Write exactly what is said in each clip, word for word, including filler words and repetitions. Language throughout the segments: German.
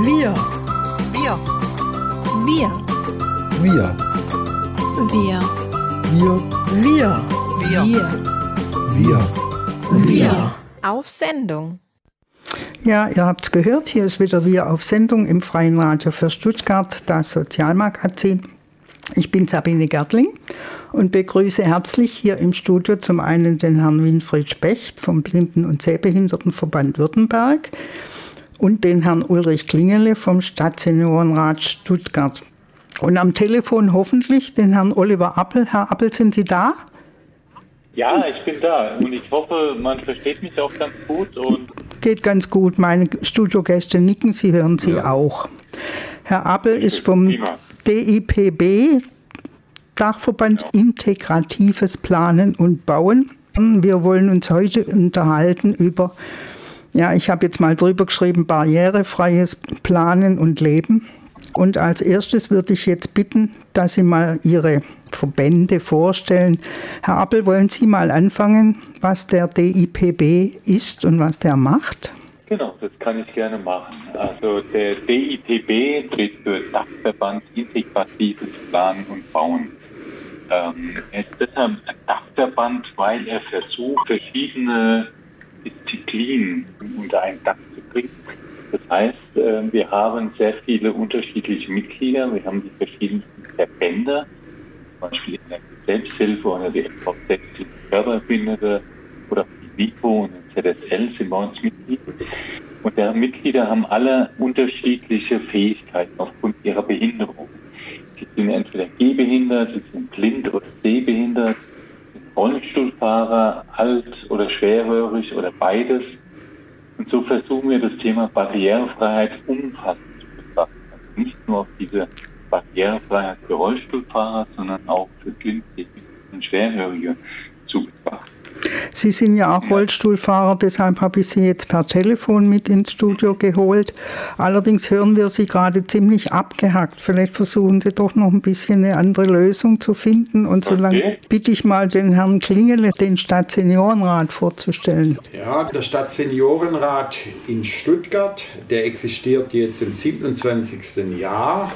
Wir. Wir. Wir. Wir. Wir. Wir. Wir. Wir. Wir. Wir. Auf Sendung. Ja, ihr habt es gehört, hier ist wieder Wir auf Sendung im Freien Radio für Stuttgart, das Sozialmagazin. Ich bin Sabine Gärtling und begrüße herzlich hier im Studio zum einen den Herrn Winfried Specht vom Blinden- und Sehbehindertenverband Württemberg und den Herrn Ulrich Klingele vom Stadtseniorenrat Stuttgart. Und am Telefon hoffentlich den Herrn Oliver Appel. Herr Appel, sind Sie da? Ja, ich bin da und ich hoffe, man versteht mich auch ganz gut. Und Geht ganz gut. Meine Studiogäste nicken, Sie hören sie ja auch. Herr Appel ist vom Prima. D I P B, Dachverband Ja. Integratives Planen und Bauen. Wir wollen uns heute unterhalten über, ja, ich habe jetzt mal drüber geschrieben, barrierefreies Planen und Leben. Und als erstes würde ich jetzt bitten, dass Sie mal Ihre Verbände vorstellen. Herr Appel, wollen Sie mal anfangen, was der D I P B ist und was der macht? genau, das kann ich gerne machen. Also der D I P B steht für Dachverband Integratives Planen und Bauen. Ähm, er ist deshalb ein Dachverband, weil er versucht, verschiedene Disziplinen unter ein Dach zu bringen. Das heißt, äh, wir haben sehr viele unterschiedliche Mitglieder. Wir haben die verschiedensten Verbände, zum Beispiel in der Selbsthilfe oder die F V Z Förderbehinderte oder die WIPO und in Z S L sind bei uns Mitglied. Und deren Mitglieder haben alle unterschiedliche Fähigkeiten aufgrund ihrer Behinderung. Sie sind entweder gehbehindert, sie sind blind oder sehbehindert, sind Rollstuhlfahrer, alt oder schwerhörig oder beides. Und so versuchen wir das Thema Barrierefreiheit umfassend zu betrachten. Also nicht nur auf diese Barrierefreiheit für Rollstuhlfahrer, sondern auch für Blinde und Schwerhörige zu betrachten. Sie sind ja auch Rollstuhlfahrer, deshalb habe ich Sie jetzt per Telefon mit ins Studio geholt. Allerdings hören wir Sie gerade ziemlich abgehackt. Vielleicht versuchen Sie doch noch ein bisschen eine andere Lösung zu finden. Und so lange Okay. bitte ich mal den Herrn Klingele, den Stadtseniorenrat vorzustellen. Ja, der Stadtseniorenrat in Stuttgart, der existiert jetzt im siebenundzwanzigsten Jahr.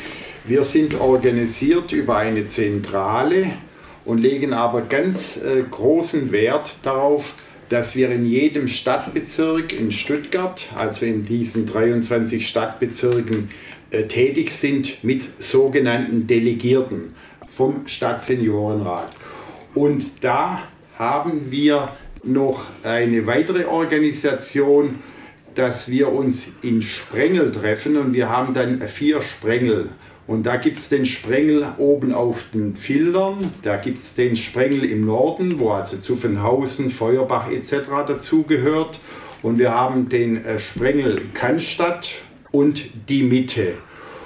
Wir sind organisiert über eine Zentrale und legen aber ganz äh, großen Wert darauf, dass wir in jedem Stadtbezirk in Stuttgart, also in diesen dreiundzwanzig Stadtbezirken, äh, tätig sind mit sogenannten Delegierten vom Stadtseniorenrat. Und da haben wir noch eine weitere Organisation, dass wir uns in Sprengel treffen und wir haben dann vier Sprengel. Und da gibt es den Sprengel oben auf den Fildern, da gibt es den Sprengel im Norden, wo also Zuffenhausen, Feuerbach et cetera dazugehört. Und wir haben den äh, Sprengel Cannstatt und die Mitte.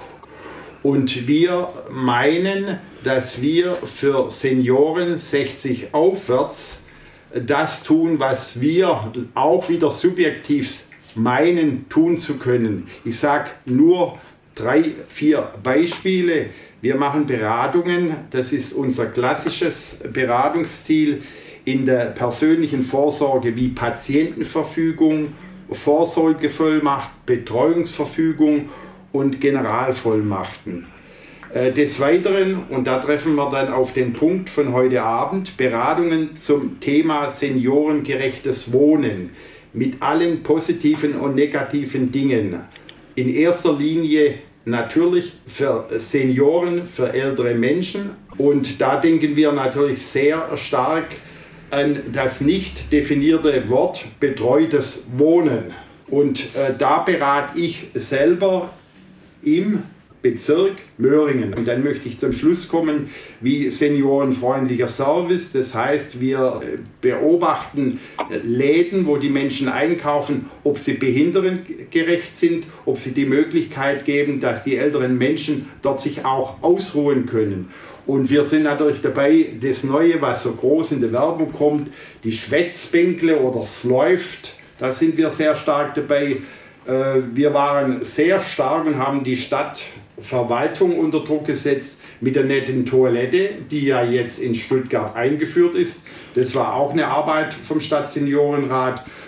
Und wir meinen, dass wir für Senioren sechzig aufwärts das tun, was wir auch wieder subjektiv meinen, tun zu können. Ich sage nur drei, vier Beispiele. Wir machen Beratungen, das ist unser klassisches Beratungsstil in der persönlichen Vorsorge wie Patientenverfügung, Vorsorgevollmacht, Betreuungsverfügung und Generalvollmachten. Des Weiteren, und da treffen wir dann auf den Punkt von heute Abend, Beratungen zum Thema seniorengerechtes Wohnen mit allen positiven und negativen Dingen. In erster Linie natürlich für Senioren, für ältere Menschen. Und da denken wir natürlich sehr stark an das nicht definierte Wort betreutes Wohnen. Und äh, da berate ich selber im Bezirk Möhringen. Und dann möchte ich zum Schluss kommen, wie seniorenfreundlicher Service. Das heißt, wir beobachten Läden, wo die Menschen einkaufen, ob sie behindertengerecht sind, ob sie die Möglichkeit geben, dass die älteren Menschen dort sich auch ausruhen können. Und wir sind natürlich dabei, das Neue, was so groß in der Werbung kommt, die Schwätzbänkle oder es läuft, da sind wir sehr stark dabei. Wir waren sehr stark und haben die Stadtverwaltung unter Druck gesetzt mit der netten Toilette, die ja jetzt in Stuttgart eingeführt ist. Das war auch eine Arbeit vom Stadtseniorenrat.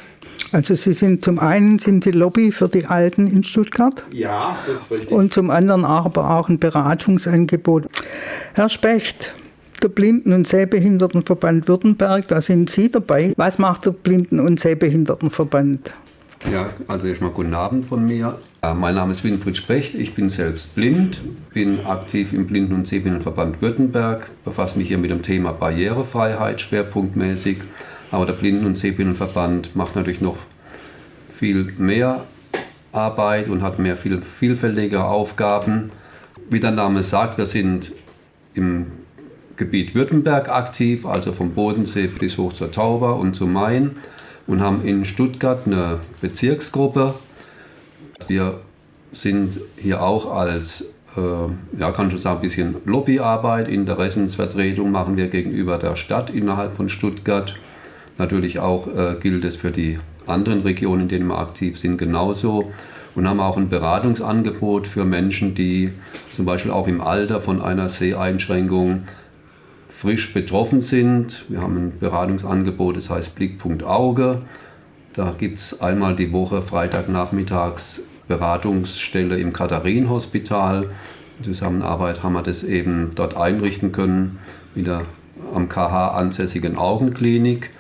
Also Sie sind zum einen sind Sie Lobby für die Alten in Stuttgart. Ja, das ist richtig. Und zum anderen aber auch ein Beratungsangebot. Herr Specht, der Blinden- und Sehbehindertenverband Württemberg, da sind Sie dabei. Was macht der Blinden- und Sehbehindertenverband? Ja, also erstmal guten Abend von mir. Ja, mein Name ist Winfried Specht, ich bin selbst blind, bin aktiv im Blinden- und Sehbehindertenverband Württemberg, befasse mich hier mit dem Thema Barrierefreiheit schwerpunktmäßig. Aber der Blinden- und Sehbehindertenverband macht natürlich noch viel mehr Arbeit und hat mehr viel vielfältigere Aufgaben. Wie der Name sagt, wir sind im Gebiet Württemberg aktiv, also vom Bodensee bis hoch zur Tauber und zum Main, und haben in Stuttgart eine Bezirksgruppe. Wir sind hier auch als, äh, ja, kann schon sagen, ein bisschen Lobbyarbeit, Interessensvertretung machen wir gegenüber der Stadt innerhalb von Stuttgart. Natürlich auch äh, gilt es für die anderen Regionen, in denen wir aktiv sind, genauso. Und haben auch ein Beratungsangebot für Menschen, die zum Beispiel auch im Alter von einer Seheinschränkung frisch betroffen sind. Wir haben ein Beratungsangebot, das heißt Blickpunkt Auge. Da gibt es einmal die Woche Freitagnachmittags Beratungsstelle im Katharinenhospital. In Zusammenarbeit haben wir das eben dort einrichten können, mit der am K H ansässigen Augenklinik.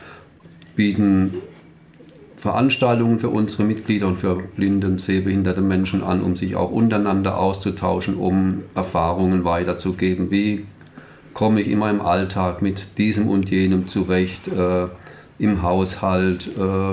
Bieten Veranstaltungen für unsere Mitglieder und für blinde und sehbehinderte Menschen an, um sich auch untereinander auszutauschen, um Erfahrungen weiterzugeben. Wie komme ich in meinem Alltag mit diesem und jenem zurecht, äh, im Haushalt,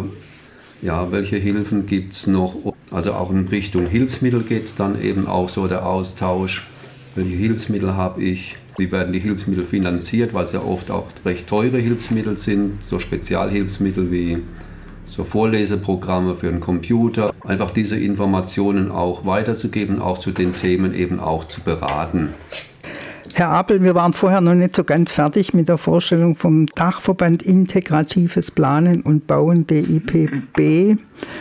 äh, ja, welche Hilfen gibt es noch? Also auch in Richtung Hilfsmittel geht es dann eben auch so, der Austausch. Welche Hilfsmittel habe ich? Wie werden die Hilfsmittel finanziert, weil es ja oft auch recht teure Hilfsmittel sind, so Spezialhilfsmittel wie so Vorleseprogramme für einen Computer. Einfach diese Informationen auch weiterzugeben, auch zu den Themen eben auch zu beraten. Herr Apel, wir waren vorher noch nicht so ganz fertig mit der Vorstellung vom Dachverband Integratives Planen und Bauen, D I P B.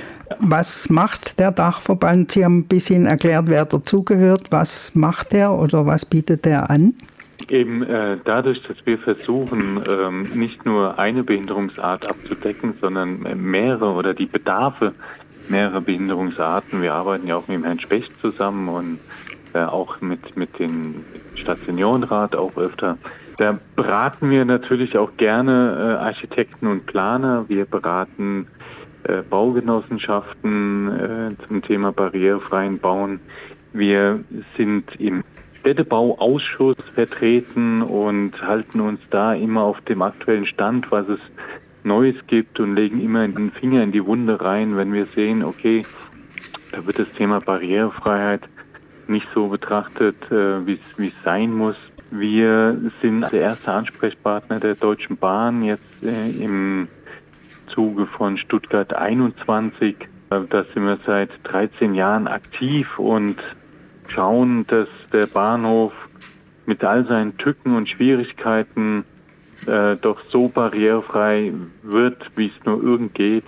Was macht der Dachverband? Sie haben ein bisschen erklärt, wer dazugehört. Was macht der oder was bietet der an? Eben äh, dadurch, dass wir versuchen, ähm, nicht nur eine Behinderungsart abzudecken, sondern mehrere oder die Bedarfe mehrerer Behinderungsarten. Wir arbeiten ja auch mit dem Herrn Specht zusammen und äh, auch mit, mit dem Stadtseniorenrat auch öfter. Da beraten wir natürlich auch gerne äh, Architekten und Planer. Wir beraten äh, Baugenossenschaften äh, zum Thema barrierefreien Bauen. Wir sind im Städtebauausschuss vertreten und halten uns da immer auf dem aktuellen Stand, was es Neues gibt, und legen immer den Finger in die Wunde rein, wenn wir sehen, okay, da wird das Thema Barrierefreiheit nicht so betrachtet, äh, wie es sein muss. Wir sind der erste Ansprechpartner der Deutschen Bahn jetzt äh, im Zuge von Stuttgart einundzwanzig. Äh, da sind wir seit dreizehn Jahren aktiv und schauen, dass der Bahnhof mit all seinen Tücken und Schwierigkeiten äh, doch so barrierefrei wird, wie es nur irgend geht.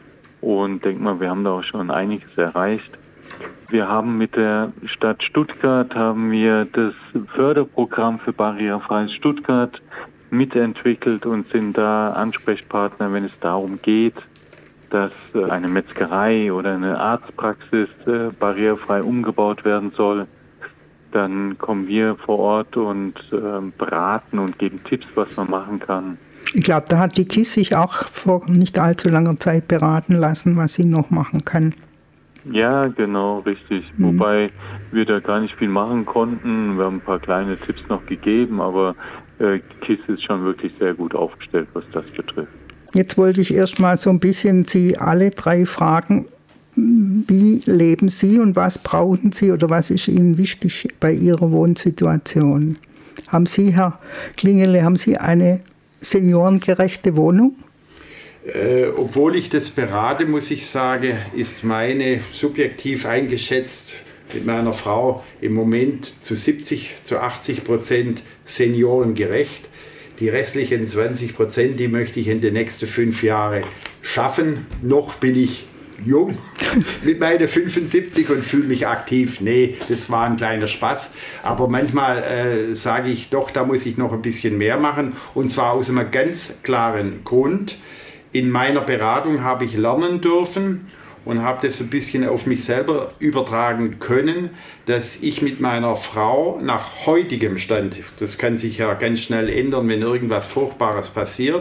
Und denke mal, wir haben da auch schon einiges erreicht. Wir haben mit der Stadt Stuttgart haben wir das Förderprogramm für barrierefreies Stuttgart mitentwickelt und sind da Ansprechpartner, wenn es darum geht, dass eine Metzgerei oder eine Arztpraxis äh, barrierefrei umgebaut werden soll. Dann kommen wir vor Ort und äh, beraten und geben Tipps, was man machen kann. Ich glaube, da hat die K I S sich auch vor nicht allzu langer Zeit beraten lassen, was sie noch machen kann. Ja, genau, richtig. Mhm. Wobei wir da gar nicht viel machen konnten. Wir haben ein paar kleine Tipps noch gegeben, aber äh, K I S ist schon wirklich sehr gut aufgestellt, was das betrifft. Jetzt wollte ich erst mal so ein bisschen Sie alle drei fragen, wie leben Sie und was brauchen Sie oder was ist Ihnen wichtig bei Ihrer Wohnsituation? Haben Sie, Herr Klingele, haben Sie eine seniorengerechte Wohnung? Äh, obwohl ich das berate, muss ich sagen, ist meine subjektiv eingeschätzt mit meiner Frau im Moment zu siebzig, zu achtzig Prozent seniorengerecht. Die restlichen zwanzig Prozent, die möchte ich in den nächsten fünf Jahren schaffen. Noch bin ich jung mit meinen fünfundsiebzig und fühle mich aktiv. Nee, das war ein kleiner Spaß. Aber manchmal äh, sage ich doch, da muss ich noch ein bisschen mehr machen. Und zwar aus einem ganz klaren Grund. in meiner Beratung habe ich lernen dürfen und habe das ein bisschen auf mich selber übertragen können, dass ich mit meiner Frau nach heutigem Stand, das kann sich ja ganz schnell ändern, wenn irgendwas Furchtbares passiert,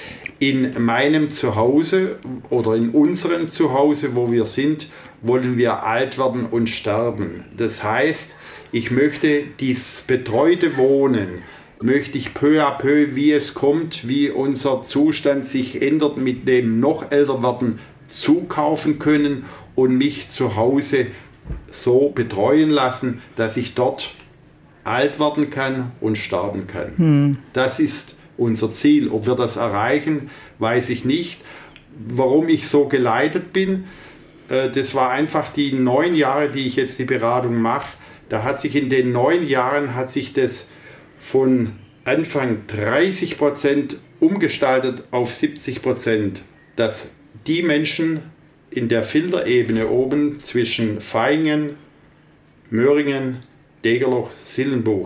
in meinem Zuhause oder in unserem Zuhause, wo wir sind, wollen wir alt werden und sterben. Das heißt, ich möchte dieses betreute Wohnen, möchte ich peu à peu, wie es kommt, wie unser Zustand sich ändert, mit dem noch älter werden, zukaufen können und mich zu Hause so betreuen lassen, dass ich dort alt werden kann und sterben kann. Hm. Das ist unser Ziel. Ob wir das erreichen, weiß ich nicht. Warum ich so geleitet bin, äh, das war einfach die neun Jahre, die ich jetzt die Beratung mache. Da hat sich in den neun Jahren hat sich das von Anfang dreißig Prozent umgestaltet auf siebzig Prozent, dass die Menschen in der Filterebene oben zwischen Vaihingen, Möhringen, Degerloch, Sillenbuch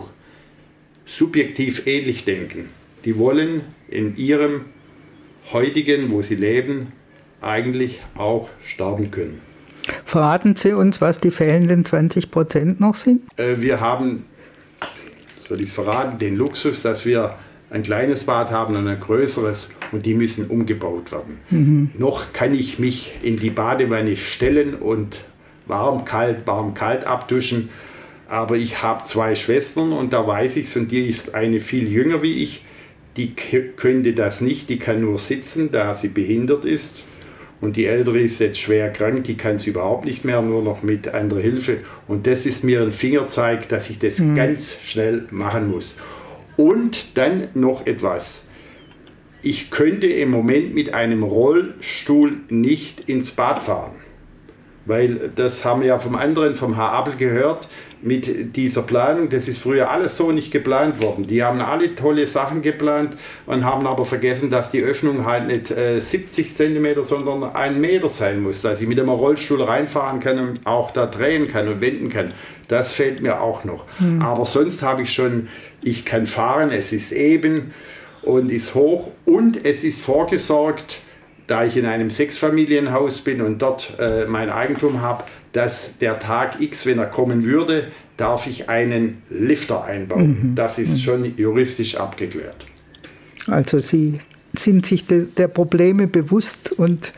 subjektiv ähnlich denken. Die wollen in ihrem heutigen, wo sie leben, eigentlich auch sterben können. Verraten Sie uns, was die fehlenden zwanzig Prozent noch sind? Äh, wir haben, soll ich es verraten, den Luxus, dass wir ein kleines Bad haben und ein größeres und die müssen umgebaut werden. Mhm. Noch kann ich mich in die Badewanne stellen und warm, kalt, warm, kalt abduschen, aber ich habe zwei Schwestern und da weiß ich es und die ist eine viel jünger wie ich, die könnte das nicht, die kann nur sitzen, da sie behindert ist und die ältere ist jetzt schwer krank, die kann es überhaupt nicht mehr, nur noch mit anderer Hilfe und das ist mir ein Fingerzeig, dass ich das mhm. ganz schnell machen muss. Und dann noch etwas. Ich könnte im Moment mit einem Rollstuhl nicht ins Bad fahren. Weil das haben wir ja vom anderen, vom Herr Appel gehört, mit dieser Planung, das ist früher alles so nicht geplant worden. Die haben alle tolle Sachen geplant und haben aber vergessen, dass die Öffnung halt nicht äh, siebzig Zentimeter, sondern ein Meter sein muss, dass ich mit einem Rollstuhl reinfahren kann und auch da drehen kann und wenden kann. Das fehlt mir auch noch. Mhm. Aber sonst habe ich schon, ich kann fahren, es ist eben und ist hoch und es ist vorgesorgt, da ich in einem Sechsfamilienhaus bin und dort äh, mein Eigentum habe, dass der Tag X, wenn er kommen würde, darf ich einen Lifter einbauen. Mhm. Das ist schon juristisch abgeklärt. Also Sie sind sich de, der Probleme bewusst und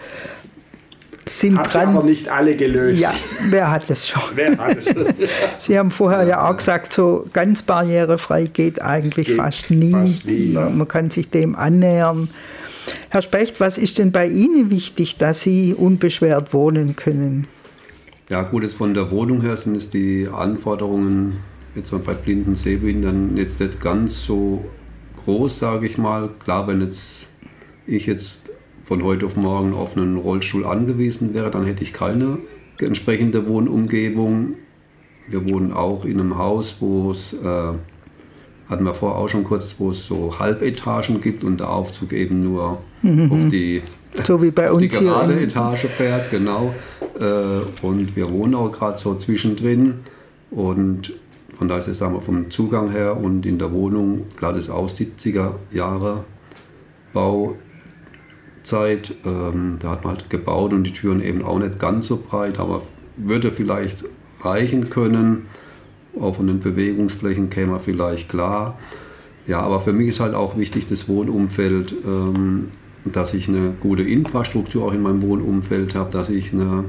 sind Hat dran. Aber nicht alle gelöst. Ja, wer hat es schon? Wer hat es schon? Sie haben vorher ja auch gesagt, so ganz barrierefrei geht eigentlich geht fast nie. Fast nie ja. Man kann sich dem annähern. Herr Specht, was ist denn bei Ihnen wichtig, dass Sie unbeschwert wohnen können? Ja gut, jetzt von der Wohnung her sind es die Anforderungen jetzt mal bei blinden Sehbehindern jetzt nicht ganz so groß, sage ich mal. Klar, wenn jetzt ich jetzt von heute auf morgen auf einen Rollstuhl angewiesen wäre, dann hätte ich keine entsprechende Wohnumgebung. Wir wohnen auch in einem Haus, wo es, äh, hatten wir vorher auch schon kurz, wo es so Halbetagen gibt und der Aufzug eben nur mhm. auf die, so wie bei auf uns die gerade hier Etage fährt, genau. Äh, und wir wohnen auch gerade so zwischendrin und von daher ist es, sagen wir, vom Zugang her und in der Wohnung, klar, das ist auch siebziger Jahre Bauzeit, ähm, da hat man halt gebaut und die Türen eben auch nicht ganz so breit, aber würde vielleicht reichen können. Auch von den Bewegungsflächen käme man vielleicht klar. Ja, aber für mich ist halt auch wichtig das Wohnumfeld, ähm, dass ich eine gute Infrastruktur auch in meinem Wohnumfeld habe, dass ich eine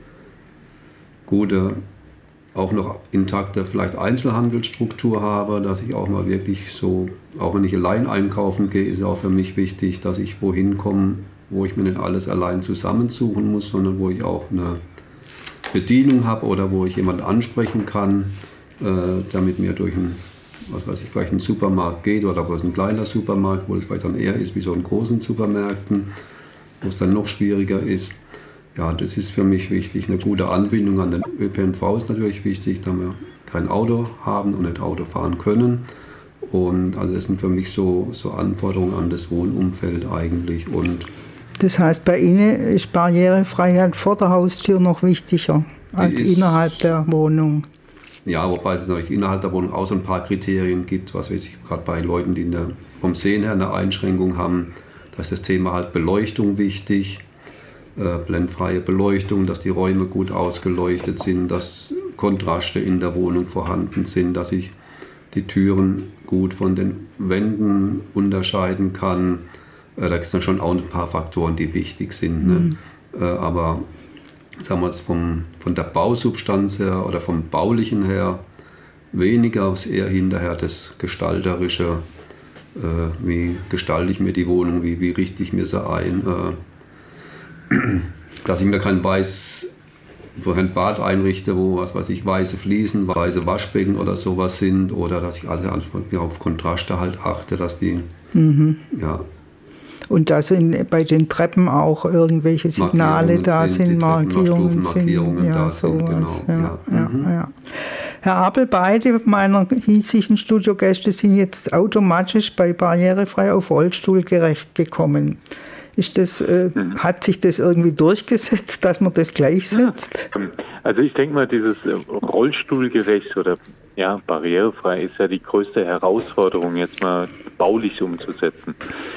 gute, auch noch intakte vielleicht Einzelhandelsstruktur habe, dass ich auch mal wirklich so, auch wenn ich allein einkaufen gehe, ist auch für mich wichtig, dass ich wohin komme, wo ich mir nicht alles allein zusammensuchen muss, sondern wo ich auch eine Bedienung habe oder wo ich jemanden ansprechen kann, äh, der mit mir durch einen, was weiß ich, vielleicht einen Supermarkt geht oder wo es ein kleiner Supermarkt, wo es vielleicht dann eher ist wie so in großen Supermärkten, wo es dann noch schwieriger ist. Ja, das ist für mich wichtig. Eine gute Anbindung an den Ö P N V ist natürlich wichtig, da wir kein Auto haben und nicht Auto fahren können. Und also das sind für mich so, so Anforderungen an das Wohnumfeld eigentlich. Und das heißt, bei Ihnen ist Barrierefreiheit vor der Haustür noch wichtiger als ist, innerhalb der Wohnung? Ja, wobei es natürlich innerhalb der Wohnung auch so ein paar Kriterien gibt, was weiß ich, gerade bei Leuten, die eine, vom Sehen her eine Einschränkung haben. Da ist das Thema halt Beleuchtung wichtig, äh, blendfreie Beleuchtung, dass die Räume gut ausgeleuchtet sind, dass Kontraste in der Wohnung vorhanden sind, dass ich die Türen gut von den Wänden unterscheiden kann. Äh, da gibt es dann schon auch ein paar Faktoren, die wichtig sind. Ne? Mhm. Äh, aber sagen wir jetzt vom, von der Bausubstanz her oder vom Baulichen her weniger, eher hinterher das Gestalterische. Äh, wie gestalte ich mir die Wohnung, wie, wie richte ich mir sie ein. Äh, dass ich mir kein weiß, ein Bad einrichte, wo was weiß ich, weiße Fliesen, weiße Waschbecken oder sowas sind, oder dass ich alles auf Kontraste halt achte, dass die, mhm. ja. Und da sind bei den Treppen auch irgendwelche Signale Markierungen da sind, Markierungen sind, Markierungen ja, da sowas. Sind, genau. Ja, ja, mhm. ja. Herr Abel, beide meiner hiesigen Studiogäste sind jetzt automatisch bei Barrierefrei auf Rollstuhl gerecht gekommen. Ist das, äh, mhm. Hat sich das irgendwie durchgesetzt, dass man das gleichsetzt? Also ich denke mal, dieses Rollstuhlgerecht oder ja, barrierefrei ist ja die größte Herausforderung, jetzt mal baulich umzusetzen.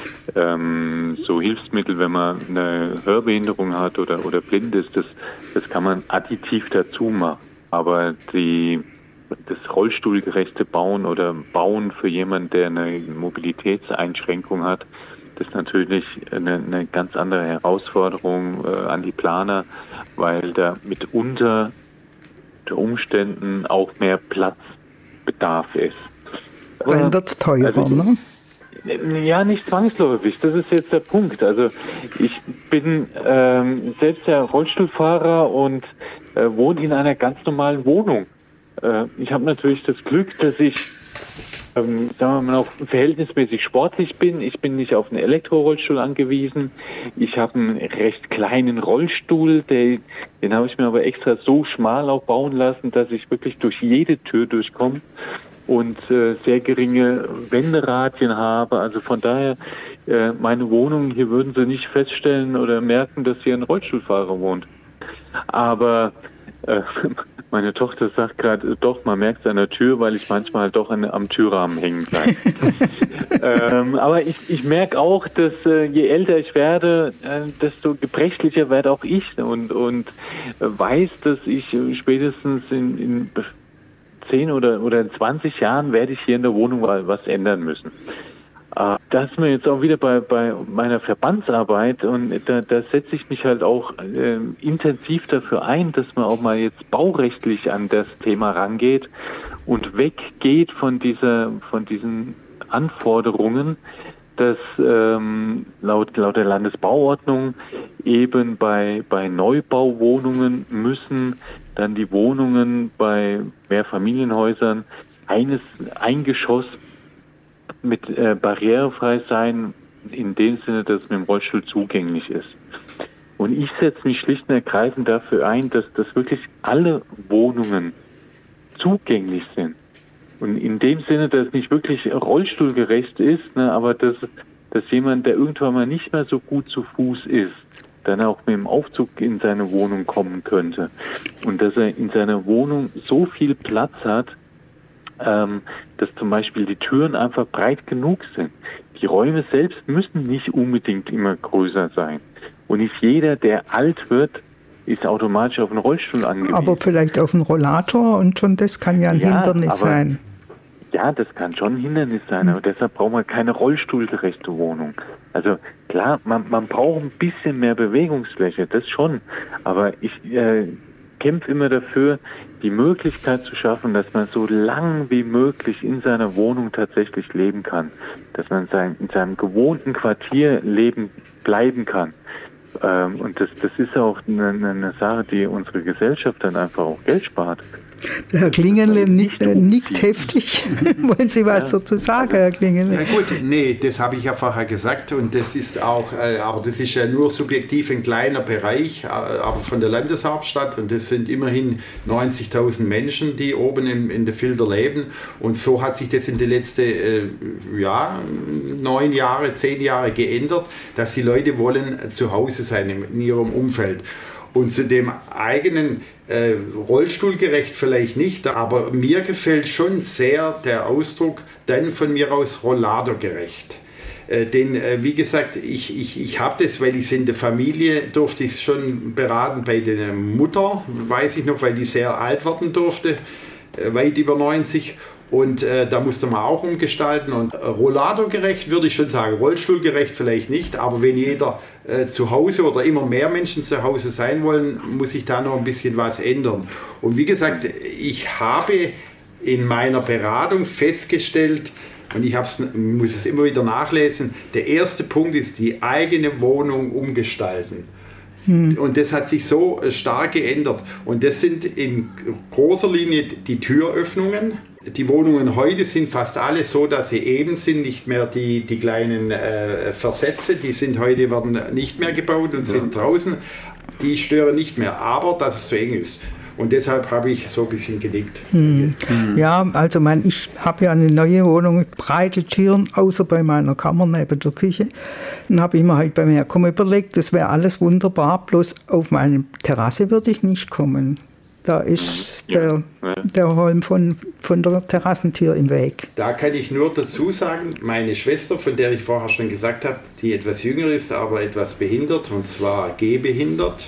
Ähm, so Hilfsmittel, wenn man eine Hörbehinderung hat oder, oder blind ist, das, das kann man additiv dazu machen. Aber die, das rollstuhlgerechte Bauen oder Bauen für jemanden, der eine Mobilitätseinschränkung hat, das ist natürlich eine, eine ganz andere Herausforderung äh, an die Planer, weil da mitunter unter Umständen auch mehr Platzbedarf ist. Dann wird es teurer, also ich, ne? Ja, nicht zwangsläufig. Das ist jetzt der Punkt. Also ich bin ähm, selbst ja Rollstuhlfahrer und äh, wohne in einer ganz normalen Wohnung. Äh, ich habe natürlich das Glück, dass ich ähm, sagen wir mal, auch verhältnismäßig sportlich bin. Ich bin nicht auf einen Elektrorollstuhl angewiesen. Ich habe einen recht kleinen Rollstuhl, der, den habe ich mir aber extra so schmal auch bauen lassen, dass ich wirklich durch jede Tür durchkomme und äh, sehr geringe Wenderadien habe. Also von daher, äh, meine Wohnung, hier würden Sie nicht feststellen oder merken, dass hier ein Rollstuhlfahrer wohnt. Aber äh, meine Tochter sagt gerade, doch, man merkt es an der Tür, weil ich manchmal doch an, am Türrahmen hängen bleibe. ähm, aber ich, ich merke auch, dass äh, je älter ich werde, äh, desto gebrechlicher werde auch ich und, und äh, weiß, dass ich äh, spätestens in, in zehn oder, oder in zwanzig Jahren werde ich hier in der Wohnung was ändern müssen. Äh, das ist mir jetzt auch wieder bei, bei meiner Verbandsarbeit und da, da setze ich mich halt auch äh, intensiv dafür ein, dass man auch mal jetzt baurechtlich an das Thema rangeht und weggeht von dieser, von diesen Anforderungen, dass ähm, laut, laut der Landesbauordnung eben bei, bei Neubauwohnungen müssen dann die Wohnungen bei Mehrfamilienhäusern eines ein Geschoss mit äh, barrierefrei sein, in dem Sinne, dass es mit dem Rollstuhl zugänglich ist. Und ich setze mich schlicht und ergreifend dafür ein, dass, dass wirklich alle Wohnungen zugänglich sind. Und in dem Sinne, dass es nicht wirklich rollstuhlgerecht ist, ne, aber dass, dass jemand, der irgendwann mal nicht mehr so gut zu Fuß ist, dann auch mit dem Aufzug in seine Wohnung kommen könnte. Und dass er in seiner Wohnung so viel Platz hat, ähm, dass zum Beispiel die Türen einfach breit genug sind. Die Räume selbst müssen nicht unbedingt immer größer sein. Und nicht jeder, der alt wird, ist automatisch auf einen Rollstuhl angewiesen. Aber vielleicht auf einen Rollator und schon das kann ja ein ja, Hindernis aber, sein. Ja, das kann schon ein Hindernis sein, aber deshalb brauchen wir keine rollstuhlgerechte Wohnung. Also klar, man, man braucht ein bisschen mehr Bewegungsfläche, das schon. Aber ich äh, kämpfe immer dafür, die Möglichkeit zu schaffen, dass man so lang wie möglich in seiner Wohnung tatsächlich leben kann. Dass man sein, in seinem gewohnten Quartier leben bleiben kann. Ähm, und das, das ist auch eine, eine Sache, die unsere Gesellschaft dann einfach auch Geld spart. Der Herr Klingenle nickt, äh, nickt heftig. Wollen Sie was ja. dazu sagen, Herr Klingenle? Ja gut, nee, das habe ich ja vorher gesagt und das ist auch, äh, aber das ist ja nur subjektiv ein kleiner Bereich, äh, aber von der Landeshauptstadt und das sind immerhin neunzigtausend Menschen, die oben in, in der Filder leben und so hat sich das in den letzten äh, ja, neun Jahre, zehn Jahre geändert, dass die Leute wollen zu Hause sein in, in ihrem Umfeld. Und zu dem eigenen äh, Rollstuhlgerecht vielleicht nicht, aber mir gefällt schon sehr der Ausdruck dann von mir aus Rollatorgerecht. Äh, denn, äh, wie gesagt, ich, ich, ich habe das, weil ich in der Familie durfte ich schon beraten bei der Mutter, weiß ich noch, weil die sehr alt werden durfte, äh, weit über neunzig. Und äh, da musste man auch umgestalten und äh, Rollatorgerecht würde ich schon sagen, Rollstuhlgerecht vielleicht nicht, aber wenn jeder äh, zu Hause oder immer mehr Menschen zu Hause sein wollen, muss sich da noch ein bisschen was ändern. Und wie gesagt, ich habe in meiner Beratung festgestellt, und ich hab's, muss es immer wieder nachlesen, der erste Punkt ist die eigene Wohnung umgestalten. Hm. Und das hat sich so stark geändert. Und das sind in großer Linie die Türöffnungen. Die Wohnungen heute sind fast alle so, dass sie eben sind, nicht mehr die, die kleinen äh, Versätze, die sind heute werden nicht mehr gebaut und ja. sind draußen. Die stören nicht mehr, aber dass es so eng ist. Und deshalb habe ich so ein bisschen genickt. Hm. Hm. Ja, also mein, ich habe ja eine neue Wohnung mit breiten Türen, außer bei meiner Kammer neben der Küche. Dann habe ich mir halt beim Herkommen überlegt, das wäre alles wunderbar, bloß auf meine Terrasse würde ich nicht kommen. Da ist der, ja. der Holm von, von der Terrassentür im Weg. Da kann ich nur dazu sagen, meine Schwester, von der ich vorher schon gesagt habe, die etwas jünger ist, aber etwas behindert, und zwar gehbehindert,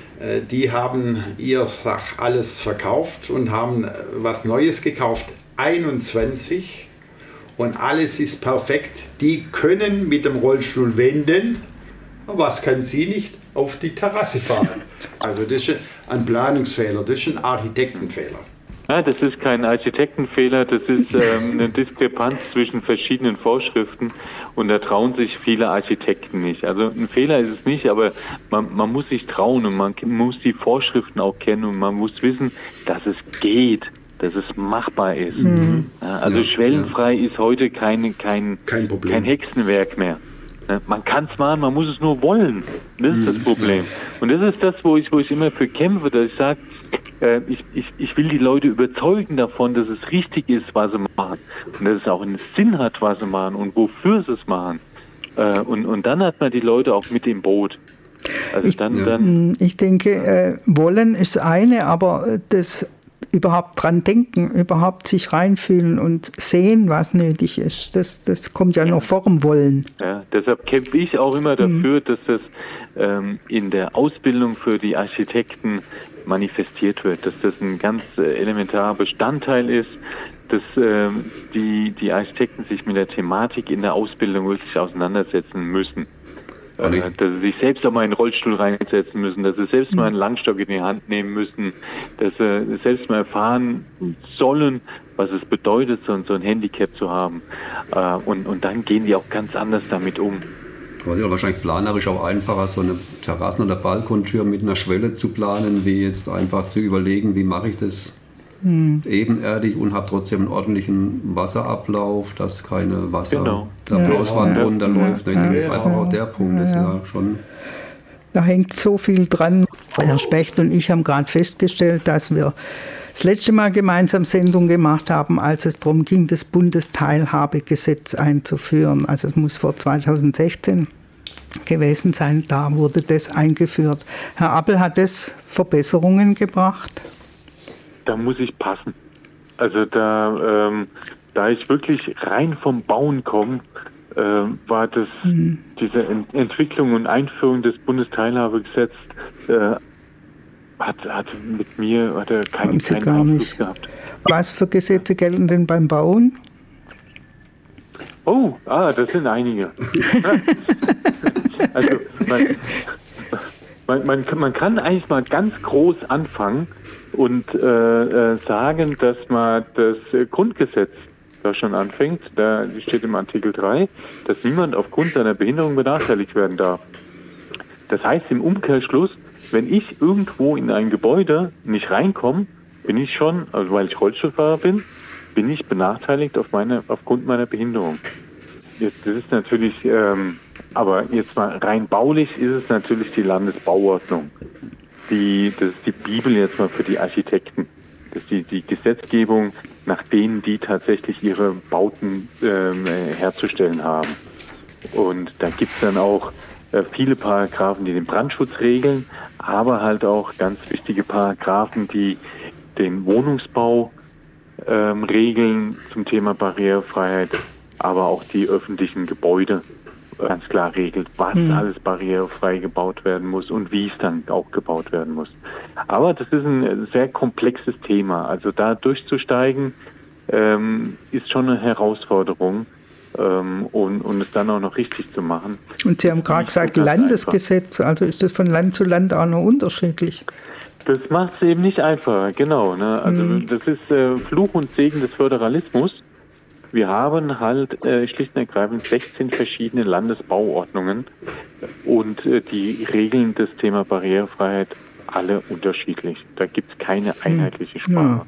die haben ihr Sach alles verkauft und haben was Neues gekauft, einundzwanzig, und alles ist perfekt. Die können mit dem Rollstuhl wenden, aber was kann sie nicht? Auf die Terrasse fahren. Also das ist ein Planungsfehler, das ist ein Architektenfehler. Ja, das ist kein Architektenfehler, das ist ähm, eine Diskrepanz zwischen verschiedenen Vorschriften, und da trauen sich viele Architekten nicht. Also ein Fehler ist es nicht, aber man, man muss sich trauen und man muss die Vorschriften auch kennen und man muss wissen, dass es geht, dass es machbar ist. Mhm. Ja, also ja, schwellenfrei ja. ist heute kein, kein, kein, Problem. kein Hexenwerk mehr. Man kann es machen, man muss es nur wollen. Das ist das Problem. Und das ist das, wo ich, wo ich immer für kämpfe, dass ich sage, äh, ich, ich, ich will die Leute überzeugen davon, dass es richtig ist, was sie machen. Und dass es auch einen Sinn hat, was sie machen und wofür sie es machen. Äh, und, und dann hat man die Leute auch mit im Boot. Also ich, dann, dann ich denke, äh, wollen ist eine, aber das überhaupt dran denken, überhaupt sich reinfühlen und sehen, was nötig ist. Das, das kommt ja, ja noch vor dem Wollen. Ja, deshalb kämpfe ich auch immer dafür, mhm. dass das ähm, in der Ausbildung für die Architekten manifestiert wird, dass das ein ganz äh, elementarer Bestandteil ist, dass ähm, die, die Architekten sich mit der Thematik in der Ausbildung wirklich auseinandersetzen müssen. Äh, dass sie sich selbst auch mal in den Rollstuhl reinsetzen müssen, dass sie selbst mal einen Langstock in die Hand nehmen müssen, dass sie selbst mal erfahren sollen, was es bedeutet, so, so ein Handicap zu haben. Äh, und, und dann gehen die auch ganz anders damit um. Aber es ist ja wahrscheinlich planerisch auch einfacher, so eine Terrassen- oder Balkontür mit einer Schwelle zu planen, wie jetzt einfach zu überlegen, wie mache ich das hm. ebenerdig und habe trotzdem einen ordentlichen Wasserablauf, dass keine Wasser genau. da ja. Bloßwand ja. runterläuft. Ja. Ich denke, das ist ja. einfach auch der Punkt. Das ist ja. ja schon da hängt so viel dran. Herr Specht und ich haben gerade festgestellt, dass wir das letzte Mal gemeinsam Sendung gemacht haben, als es darum ging, das Bundesteilhabegesetz einzuführen. Also es muss vor zweitausendsechzehn gewesen sein, da wurde das eingeführt. Herr Appel, hat das Verbesserungen gebracht? Da muss ich passen. Also da, ähm, da ich wirklich rein vom Bauen komme, äh, war das mhm. diese Ent- Entwicklung und Einführung des Bundesteilhabegesetzes äh, hat, hat mit mir hat er keinen, Haben Sie keinen gar Einfluss nicht. gehabt. Was für Gesetze gelten denn beim Bauen? Oh, ah, das sind einige. Also man, man, man, kann, man kann eigentlich mal ganz groß anfangen und äh, äh, sagen, dass man das Grundgesetz da schon anfängt, da steht im Artikel drei, dass niemand aufgrund seiner Behinderung benachteiligt werden darf. Das heißt im Umkehrschluss, wenn ich irgendwo in ein Gebäude nicht reinkomme, bin ich schon, also weil ich Rollstuhlfahrer bin, bin ich benachteiligt auf meine, aufgrund meiner Behinderung. Jetzt, das ist natürlich, ähm, aber jetzt mal rein baulich ist es natürlich die Landesbauordnung. Die, das ist die Bibel jetzt mal für die Architekten. Das ist die, die Gesetzgebung, nach denen die tatsächlich ihre Bauten ähm, herzustellen haben. Und da gibt es dann auch äh, viele Paragraphen, die den Brandschutz regeln, aber halt auch ganz wichtige Paragraphen, die den Wohnungsbau ähm, regeln zum Thema Barrierefreiheit, aber auch die öffentlichen Gebäude ganz klar regelt, was mhm. alles barrierefrei gebaut werden muss und wie es dann auch gebaut werden muss. Aber das ist ein sehr komplexes Thema. Also da durchzusteigen, ähm, ist schon eine Herausforderung. Ähm, und, und es dann auch noch richtig zu machen. Und Sie haben gerade gesagt, Landesgesetz, also ist das von Land zu Land auch noch unterschiedlich? Das macht es eben nicht einfacher, genau. Ne? Also mhm. das ist äh, Fluch und Segen des Föderalismus. Wir haben halt äh, schlicht und ergreifend sechzehn verschiedene Landesbauordnungen und äh, die regeln das Thema Barrierefreiheit alle unterschiedlich. Da gibt es keine einheitliche Sprache. Ja.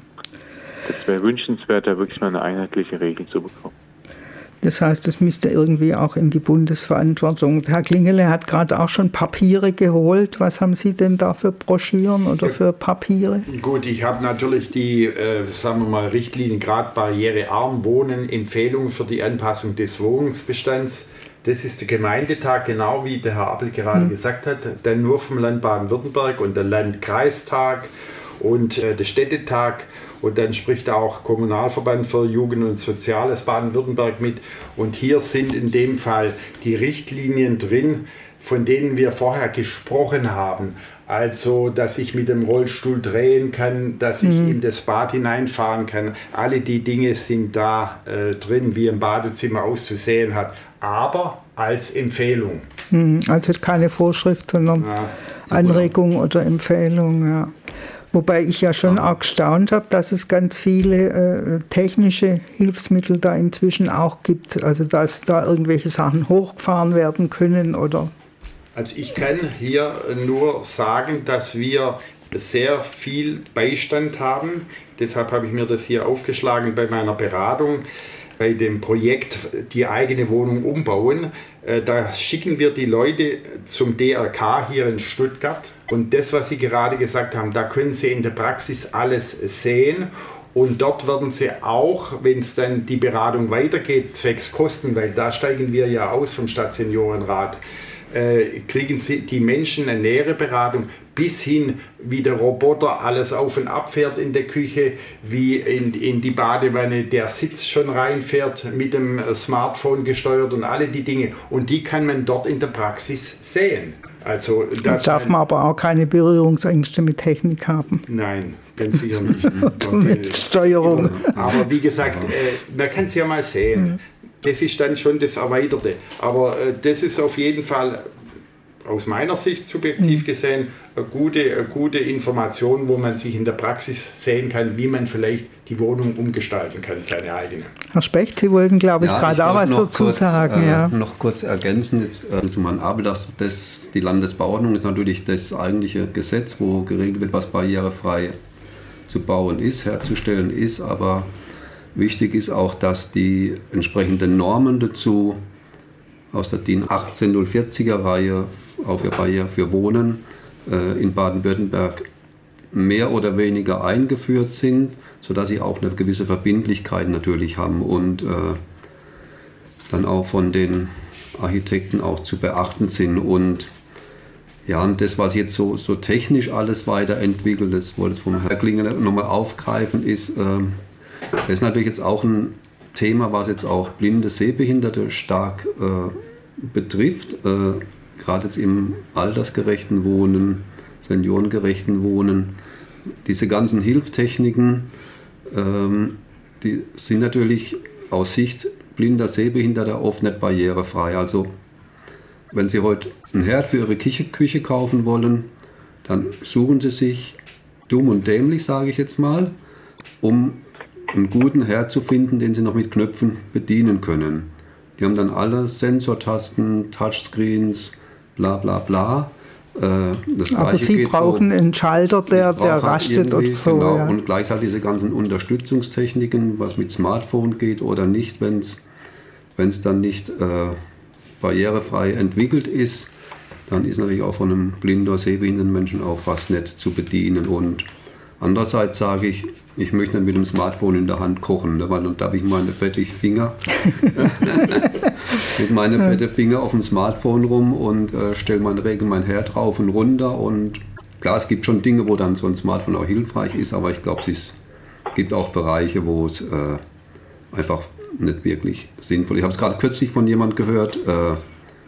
Das wäre wünschenswert, da wirklich mal eine einheitliche Regel zu bekommen. Das heißt, das müsste irgendwie auch in die Bundesverantwortung. Herr Klingele hat gerade auch schon Papiere geholt. Was haben Sie denn da für Broschüren oder für Papiere? Gut, ich habe natürlich die, äh, sagen wir mal, Richtlinien, gerade barrierearm Wohnen, Empfehlungen für die Anpassung des Wohnungsbestands. Das ist der Gemeindetag, genau wie der Herr Appel gerade mhm. gesagt hat, dann nur vom Land Baden-Württemberg und der Landkreistag und äh, der Städtetag. Und dann spricht auch Kommunalverband für Jugend und Soziales Baden-Württemberg mit. Und hier sind in dem Fall die Richtlinien drin, von denen wir vorher gesprochen haben. Also, dass ich mit dem Rollstuhl drehen kann, dass ich mhm. in das Bad hineinfahren kann. Alle die Dinge sind da äh, drin, wie ein Badezimmer auszusehen hat. Aber als Empfehlung. Mhm. Also keine Vorschrift, sondern ja, Anregung oder Empfehlung, ja. Wobei ich ja schon auch gestaunt habe, dass es ganz viele äh, technische Hilfsmittel da inzwischen auch gibt. Also dass da irgendwelche Sachen hochgefahren werden können oder... Also ich kann hier nur sagen, dass wir sehr viel Beistand haben. Deshalb habe ich mir das hier aufgeschlagen bei meiner Beratung. Bei dem Projekt die eigene Wohnung umbauen, da schicken wir die Leute zum D R K hier in Stuttgart. Und das, was Sie gerade gesagt haben, da können Sie in der Praxis alles sehen. Und dort werden Sie auch, wenn es dann die Beratung weitergeht, zwecks Kosten, weil da steigen wir ja aus vom Stadtseniorenrat, äh, kriegen Sie die Menschen eine nähere Beratung, bis hin, wie der Roboter alles auf und ab fährt in der Küche, wie in, in die Badewanne der Sitz schon reinfährt, mit dem Smartphone gesteuert und alle die Dinge. Und die kann man dort in der Praxis sehen. Also, das darf man aber auch keine Berührungsängste mit Technik haben. Nein, ganz sicher nicht. Und mit Steuerung. Aber wie gesagt, äh, man kann es ja mal sehen. Mhm. Das ist dann schon das Erweiterte. Aber äh, das ist auf jeden Fall aus meiner Sicht subjektiv gesehen eine gute, eine gute Information, wo man sich in der Praxis sehen kann, wie man vielleicht die Wohnung umgestalten kann, seine eigene. Herr Specht, Sie wollten, glaube ich, ja, gerade auch was dazu kurz, sagen. Äh, ja. Noch kurz ergänzen jetzt äh, zu Herrn Abel, dass das, die Landesbauordnung ist natürlich das eigentliche Gesetz, wo geregelt wird, was barrierefrei zu bauen ist, herzustellen ist, aber wichtig ist auch, dass die entsprechenden Normen dazu aus der D I N achtzehnhundertvierziger Reihe auch für Barriere für Wohnen äh, in Baden-Württemberg mehr oder weniger eingeführt sind, sodass sie auch eine gewisse Verbindlichkeit natürlich haben und äh, dann auch von den Architekten auch zu beachten sind. Und ja, und das, was jetzt so, so technisch alles weiterentwickelt, das wollte ich vom Herrn Klingele nochmal aufgreifen, ist, äh, das ist natürlich jetzt auch ein Thema, was jetzt auch blinde, Sehbehinderte stark äh, betrifft. Äh, gerade jetzt im altersgerechten Wohnen, seniorengerechten Wohnen. Diese ganzen Hilftechniken, ähm, die sind natürlich aus Sicht blinder, Sehbehinderter oft nicht barrierefrei. Also wenn Sie heute einen Herd für Ihre Küche, Küche kaufen wollen, dann suchen Sie sich dumm und dämlich, sage ich jetzt mal, um einen guten Herd zu finden, den Sie noch mit Knöpfen bedienen können. Die haben dann alle Sensortasten, Touchscreens, bla bla bla. Das Aber Sie brauchen so, einen Schalter, der, der rastet und so. Genau. Ja. Und gleich halt diese ganzen Unterstützungstechniken, was mit Smartphone geht oder nicht, wenn es dann nicht äh, barrierefrei entwickelt ist, dann ist natürlich auch von einem blinden oder sehbehinderten Menschen auch fast nicht zu bedienen. Und andererseits sage ich, ich möchte nicht mit dem Smartphone in der Hand kochen, ne, weil dann darf ich meine fettigen Finger mit meinen fetten Finger auf dem Smartphone rum und äh, stelle meine Regel mein Herd rauf und runter. Und klar, es gibt schon Dinge, wo dann so ein Smartphone auch hilfreich ist, aber ich glaube, es gibt auch Bereiche, wo es äh, einfach nicht wirklich sinnvoll ist. Ich habe es gerade kürzlich von jemandem gehört, äh,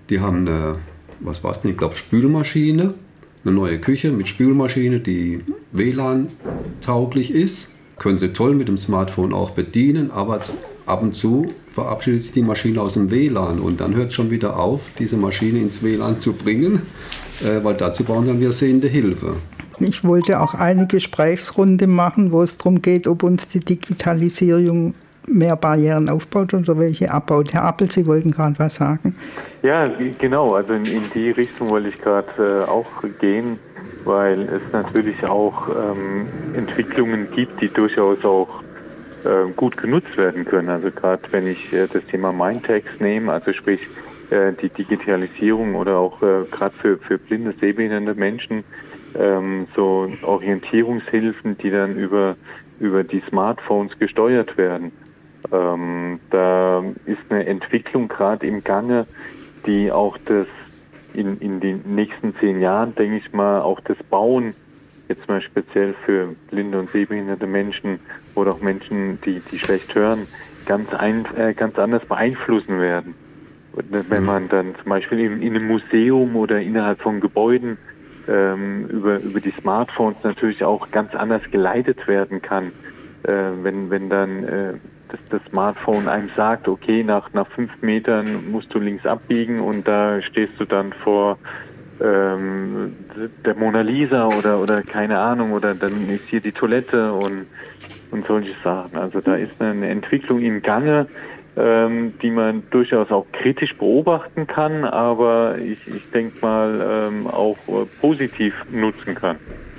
Die haben eine, was war's denn, ich glaube Spülmaschine, eine neue Küche mit Spülmaschine, die W L A N-tauglich ist. Können sie toll mit dem Smartphone auch bedienen, aber ab und zu verabschiedet sich die Maschine aus dem W L A N und dann hört es schon wieder auf, diese Maschine ins W L A N zu bringen, äh, weil dazu brauchen dann wir sehende Hilfe. Ich wollte auch eine Gesprächsrunde machen, wo es darum geht, ob uns die Digitalisierung mehr Barrieren aufbaut oder welche abbaut. Herr Appel, Sie wollten gerade was sagen. Ja, genau. Also in, in die Richtung wollte ich gerade äh, auch gehen, weil es natürlich auch ähm, Entwicklungen gibt, die durchaus auch äh, gut genutzt werden können. Also gerade wenn ich äh, das Thema Mindtext nehme, also sprich äh, die Digitalisierung oder auch äh, gerade für, für blinde, sehbehinderte Menschen, ähm, so Orientierungshilfen, die dann über, über die Smartphones gesteuert werden. Ähm, da ist eine Entwicklung gerade im Gange, die auch das in, in den nächsten zehn Jahren, denke ich mal, auch das Bauen, jetzt mal speziell für blinde und sehbehinderte Menschen oder auch Menschen, die, die schlecht hören, ganz, ein, äh, ganz anders beeinflussen werden. Wenn man dann zum Beispiel in, in einem Museum oder innerhalb von Gebäuden ähm, über, über die Smartphones natürlich auch ganz anders geleitet werden kann, äh, wenn, wenn dann äh, das, das Smartphone einem sagt, okay, nach, nach fünf Metern musst du links abbiegen und da stehst du dann vor ähm, der Mona Lisa oder, oder keine Ahnung, oder dann ist hier die Toilette und, und solche Sachen. Also da ist eine Entwicklung im Gange, ähm, die man durchaus auch kritisch beobachten kann, aber ich, ich denke mal ähm, auch äh, positiv nutzen kann.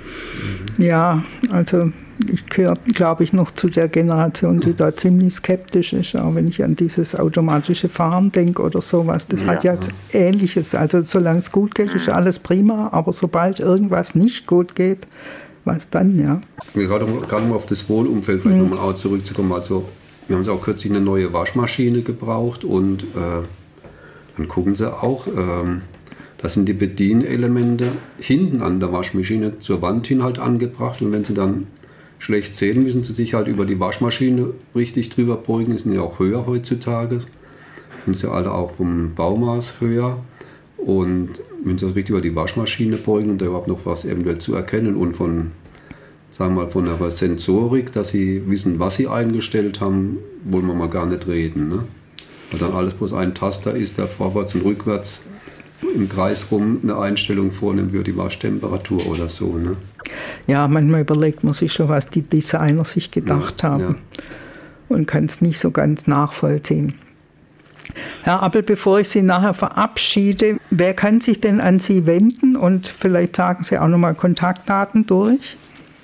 Ja, also ich gehöre, glaube ich, noch zu der Generation, die da ziemlich skeptisch ist, auch wenn ich an dieses automatische Fahren denke oder sowas. Das ja. hat ja Ähnliches. Also solange es gut geht, ist alles prima, aber sobald irgendwas nicht gut geht, was dann, ja. Gerade, gerade mal auf das Wohnumfeld vielleicht mhm. nochmal zurückzukommen. Also wir haben sie auch kürzlich eine neue Waschmaschine gebraucht und äh, dann gucken sie auch, ähm, da sind die Bedienelemente hinten an der Waschmaschine zur Wand hin halt angebracht und wenn sie dann schlecht sehen, müssen sie sich halt über die Waschmaschine richtig drüber beugen. Die sind ja auch höher heutzutage, sind sie alle auch vom Baumaß höher und müssen sie richtig über die Waschmaschine beugen und da überhaupt noch was eventuell zu erkennen und von, sagen wir mal, von der Sensorik, dass sie wissen, was sie eingestellt haben, wollen wir mal gar nicht reden. Ne? Weil dann alles bloß ein Taster ist, der vorwärts und rückwärts im Kreis rum eine Einstellung vornimmt für die Waschtemperatur oder so. Ne? Ja, manchmal überlegt man sich schon, was die Designer sich gedacht ja, haben ja. und kann es nicht so ganz nachvollziehen. Herr Appel, bevor ich Sie nachher verabschiede, wer kann sich denn an Sie wenden und vielleicht sagen Sie auch nochmal Kontaktdaten durch?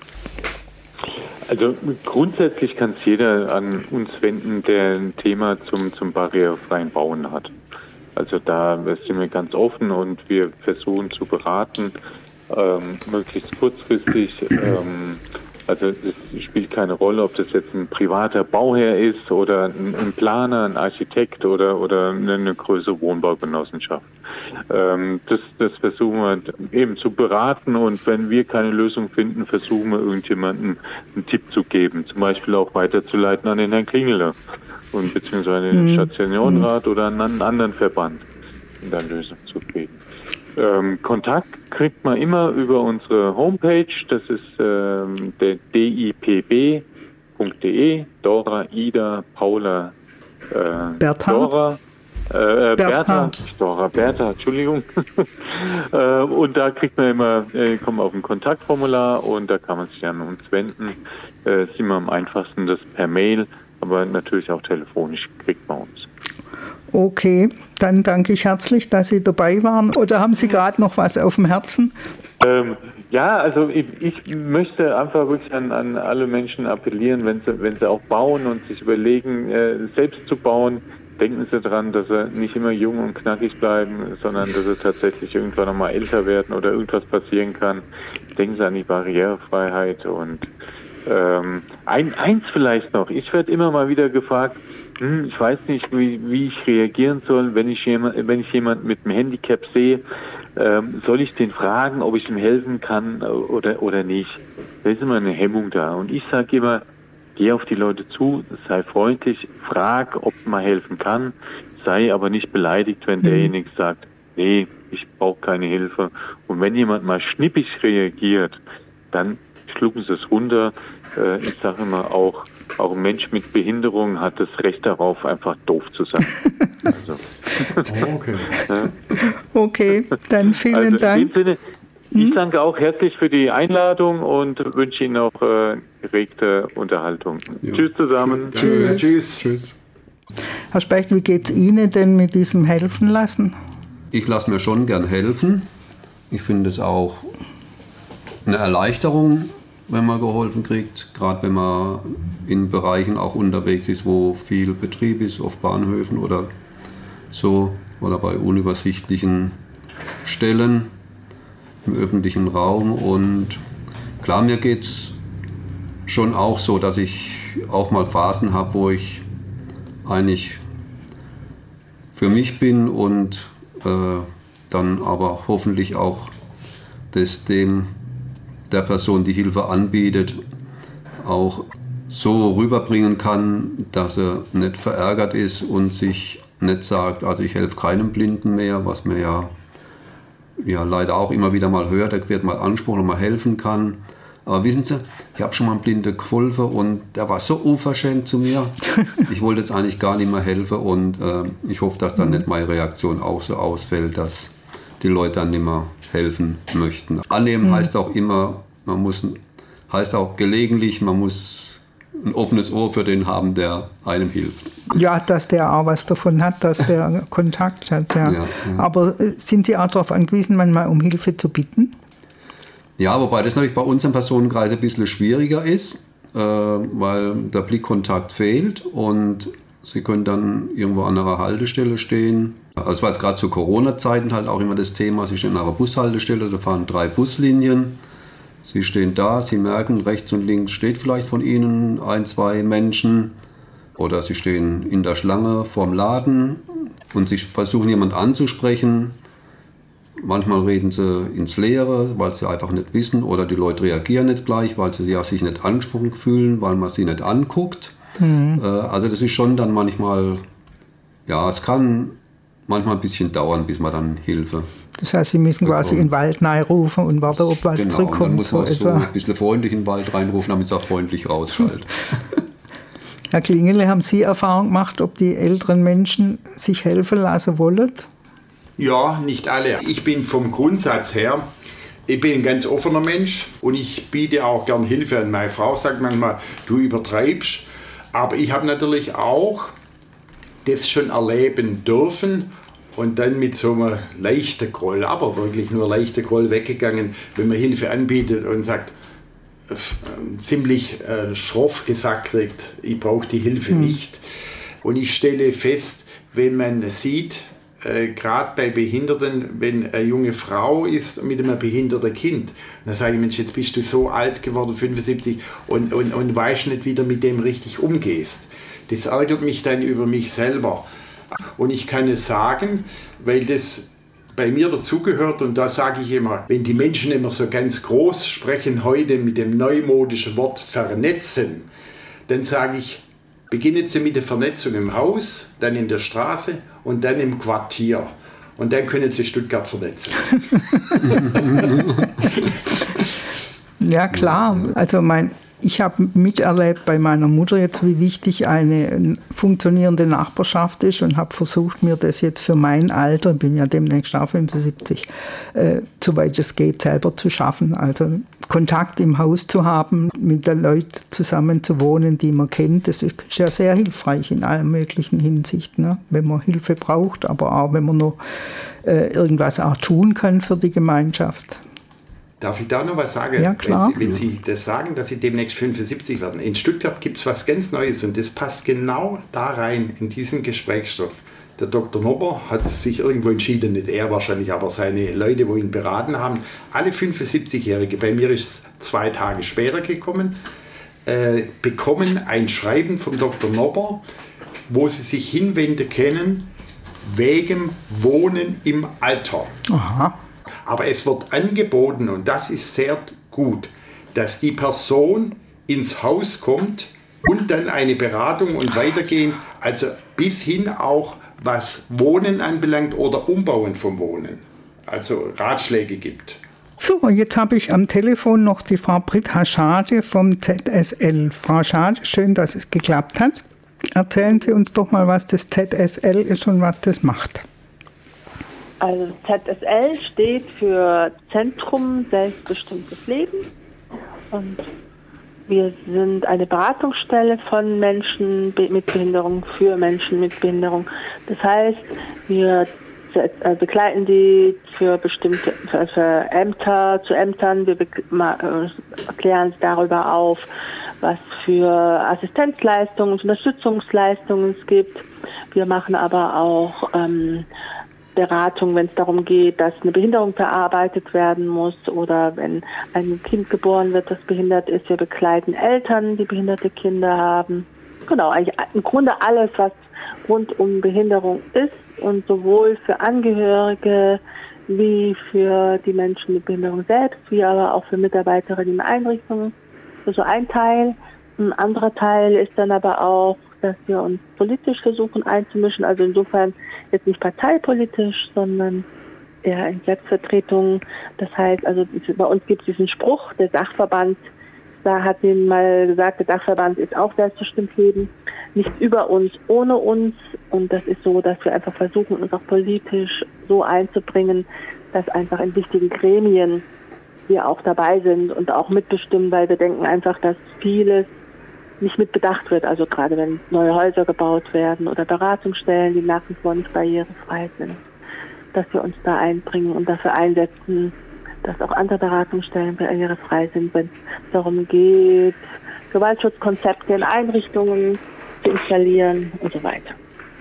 Also grundsätzlich kann es jeder an uns wenden, der ein Thema zum, zum barrierefreien Bauen hat. Also da sind wir ganz offen und wir versuchen zu beraten, ähm, möglichst kurzfristig. Ähm, also es spielt keine Rolle, ob das jetzt ein privater Bauherr ist oder ein, ein Planer, ein Architekt oder, oder eine größere Wohnbaugenossenschaft. Ähm, das, das versuchen wir eben zu beraten und wenn wir keine Lösung finden, versuchen wir irgendjemandem einen Tipp zu geben, zum Beispiel auch weiterzuleiten an den Herrn Klingeler und beziehungsweise den Stationenrat oder an einen anderen Verband, in der Lösung zu finden. Ähm, Kontakt kriegt man immer über unsere Homepage, das ist ähm, der d i p b punkt d e, Dora, Ida, Paula, äh, Bertha. Dora, äh, Bertha, Dora, Bertha, Entschuldigung. äh, und da kriegt man immer, äh, kommt man auf ein Kontaktformular und da kann man sich an uns wenden. Äh, ist immer am einfachsten das per Mail, aber natürlich auch telefonisch kriegt man uns. Okay, dann danke ich herzlich, dass Sie dabei waren. Oder haben Sie gerade noch was auf dem Herzen? Ähm, ja, also ich, ich möchte einfach wirklich an, an alle Menschen appellieren, wenn sie, wenn sie auch bauen und sich überlegen, äh, selbst zu bauen, denken Sie daran, dass Sie nicht immer jung und knackig bleiben, sondern dass Sie tatsächlich irgendwann nochmal älter werden oder irgendwas passieren kann. Denken Sie an die Barrierefreiheit und ähm, ein, eins vielleicht noch. Ich werde immer mal wieder gefragt, hm, ich weiß nicht, wie, wie ich reagieren soll, wenn ich jemand, wenn ich jemanden mit einem Handicap sehe. Ähm, soll ich den fragen, ob ich ihm helfen kann oder oder nicht? Da ist immer eine Hemmung da. Und ich sage immer, geh auf die Leute zu, sei freundlich, frag, ob man helfen kann, sei aber nicht beleidigt, wenn derjenige sagt, nee, ich brauche keine Hilfe. Und wenn jemand mal schnippig reagiert, dann schlucken sie es runter. Äh, ich sage immer auch, auch ein Mensch mit Behinderung hat das Recht darauf, einfach doof zu sein. Also. Oh, okay. Ja. Okay, dann vielen Also Dank. in dem Sinne, ich danke auch herzlich für die Einladung und wünsche Ihnen auch äh, geregte Unterhaltung. Ja. Tschüss zusammen. Tschüss. Tschüss. Tschüss. Herr Specht, wie geht es Ihnen denn mit diesem Helfen lassen? Ich lasse mir schon gern helfen. Ich finde es auch eine Erleichterung, wenn man geholfen kriegt, gerade wenn man in Bereichen auch unterwegs ist, wo viel Betrieb ist, auf Bahnhöfen oder so, oder bei unübersichtlichen Stellen im öffentlichen Raum. Und klar, mir geht es schon auch so, dass ich auch mal Phasen habe, wo ich eigentlich für mich bin und äh, dann aber hoffentlich auch das dem der Person, die Hilfe anbietet, auch so rüberbringen kann, dass er nicht verärgert ist und sich nicht sagt, also ich helfe keinem Blinden mehr, was mir ja, ja leider auch immer wieder mal hört, da wird mal Anspruch und mal helfen kann. Aber wissen Sie, ich habe schon mal einem Blinden geholfen und der war so unverschämt zu mir. Ich wollte jetzt eigentlich gar nicht mehr helfen und äh, ich hoffe, dass dann nicht meine Reaktion auch so ausfällt, dass die Leute dann nicht mehr helfen möchten. Annehmen mhm. heißt auch immer, man muss, heißt auch gelegentlich, man muss ein offenes Ohr für den haben, der einem hilft. Ja, dass der auch was davon hat, dass der Kontakt hat. Ja. Ja, ja. Aber sind Sie auch darauf angewiesen, manchmal um Hilfe zu bitten? Ja, wobei das natürlich bei uns im Personenkreis ein bisschen schwieriger ist, äh, weil der Blickkontakt fehlt und Sie können dann irgendwo an einer Haltestelle stehen. Also es war jetzt gerade zu Corona-Zeiten halt auch immer das Thema, Sie stehen an einer Bushaltestelle, da fahren drei Buslinien. Sie stehen da, Sie merken, rechts und links steht vielleicht von Ihnen ein, zwei Menschen. Oder Sie stehen in der Schlange vorm Laden und Sie versuchen jemanden anzusprechen. Manchmal reden Sie ins Leere, weil Sie einfach nicht wissen, oder die Leute reagieren nicht gleich, weil sie sich nicht angesprochen fühlen, weil man sie nicht anguckt. Mhm. Also das ist schon dann manchmal, ja, es kann manchmal ein bisschen dauern, bis man dann Hilfe. Das heißt, Sie müssen quasi in den Wald reinrufen und warten, ob was genau, zurückkommt. Dann muss man so, so ein bisschen freundlich in den Wald reinrufen, damit es auch freundlich rausschaltet. Herr Klingele, haben Sie Erfahrung gemacht, ob die älteren Menschen sich helfen lassen wollen? Ja, nicht alle. Ich bin vom Grundsatz her, ich bin ein ganz offener Mensch und ich biete auch gern Hilfe an. Meine Frau sagt manchmal, du übertreibst. Aber ich habe natürlich auch das schon erleben dürfen und dann mit so einem leichten Groll, aber wirklich nur leichter Groll weggegangen, wenn man Hilfe anbietet und sagt, äh, ziemlich äh, schroff gesagt kriegt, ich brauche die Hilfe mhm. nicht. Und ich stelle fest, wenn man sieht, äh, gerade bei Behinderten, wenn eine junge Frau ist mit einem behinderten Kind, dann sage ich, Mensch, jetzt bist du so alt geworden, fünfundsiebzig, und, und, und weißt nicht, wie du mit dem richtig umgehst. Das ärgert mich dann über mich selber. Und ich kann es sagen, weil das bei mir dazugehört, und da sage ich immer, wenn die Menschen immer so ganz groß sprechen heute mit dem neumodischen Wort vernetzen, dann sage ich, beginnen Sie mit der Vernetzung im Haus, dann in der Straße und dann im Quartier. Und dann können Sie Stuttgart vernetzen. Ja, klar. Also mein, ich habe miterlebt bei meiner Mutter jetzt, wie wichtig eine funktionierende Nachbarschaft ist, und habe versucht, mir das jetzt für mein Alter, ich bin ja demnächst auch fünfundsiebzig, äh, soweit es geht, selber zu schaffen. Also Kontakt im Haus zu haben, mit den Leuten zusammen zu wohnen, die man kennt, das ist ja sehr hilfreich in allen möglichen Hinsichten, ne? Wenn man Hilfe braucht, aber auch wenn man noch äh, irgendwas auch tun kann für die Gemeinschaft. Darf ich da noch was sagen? Ja, klar. Wenn Sie, wenn Sie das sagen, dass Sie demnächst fünfundsiebzig werden. In Stuttgart gibt es was ganz Neues und das passt genau da rein, in diesen Gesprächsstoff. Der Doktor Nobber hat sich irgendwo entschieden, nicht er wahrscheinlich, aber seine Leute, wo ihn beraten haben, alle fünfundsiebzigjährige, bei mir ist es zwei Tage später gekommen, äh, bekommen ein Schreiben vom Doktor Nobber, wo sie sich hinwenden können, wegen Wohnen im Alter. Aha. Aber es wird angeboten, und das ist sehr gut, dass die Person ins Haus kommt und dann eine Beratung und weitergehen, also bis hin auch, was Wohnen anbelangt oder Umbauen vom Wohnen, also Ratschläge gibt. So, jetzt habe ich am Telefon noch die Frau Britta Schade vom Z S L. Frau Schade, schön, dass es geklappt hat. Erzählen Sie uns doch mal, was das Z S L ist und was das macht. Also Z S L steht für Zentrum Selbstbestimmtes Leben und wir sind eine Beratungsstelle von Menschen mit Behinderung für Menschen mit Behinderung. Das heißt, wir begleiten die für bestimmte für, für Ämter, zu Ämtern. Wir klären sie darüber auf, was für Assistenzleistungen und Unterstützungsleistungen es gibt. Wir machen aber auch ähm, Beratung, wenn es darum geht, dass eine Behinderung verarbeitet werden muss oder wenn ein Kind geboren wird, das behindert ist. Wir begleiten Eltern, die behinderte Kinder haben. Genau, eigentlich im Grunde alles, was rund um Behinderung ist und sowohl für Angehörige wie für die Menschen mit Behinderung selbst, wie aber auch für Mitarbeiterinnen in Einrichtungen. Das ist so ein Teil. Ein anderer Teil ist dann aber auch, dass wir uns politisch versuchen einzumischen, also insofern jetzt nicht parteipolitisch, sondern eher in Selbstvertretung. Das heißt, also bei uns gibt es diesen Spruch, der Dachverband, da hat ihnen mal gesagt, der Dachverband ist auch selbstbestimmt Leben, nicht über uns, ohne uns. Und das ist so, dass wir einfach versuchen, uns auch politisch so einzubringen, dass einfach in wichtigen Gremien wir auch dabei sind und auch mitbestimmen, weil wir denken einfach, dass vieles nicht mitbedacht wird. Also gerade wenn neue Häuser gebaut werden oder Beratungsstellen, die nach wie vor nicht barrierefrei sind, dass wir uns da einbringen und dafür einsetzen, dass auch andere Beratungsstellen barrierefrei sind, wenn es darum geht, Gewaltschutzkonzepte in Einrichtungen zu installieren und so weiter.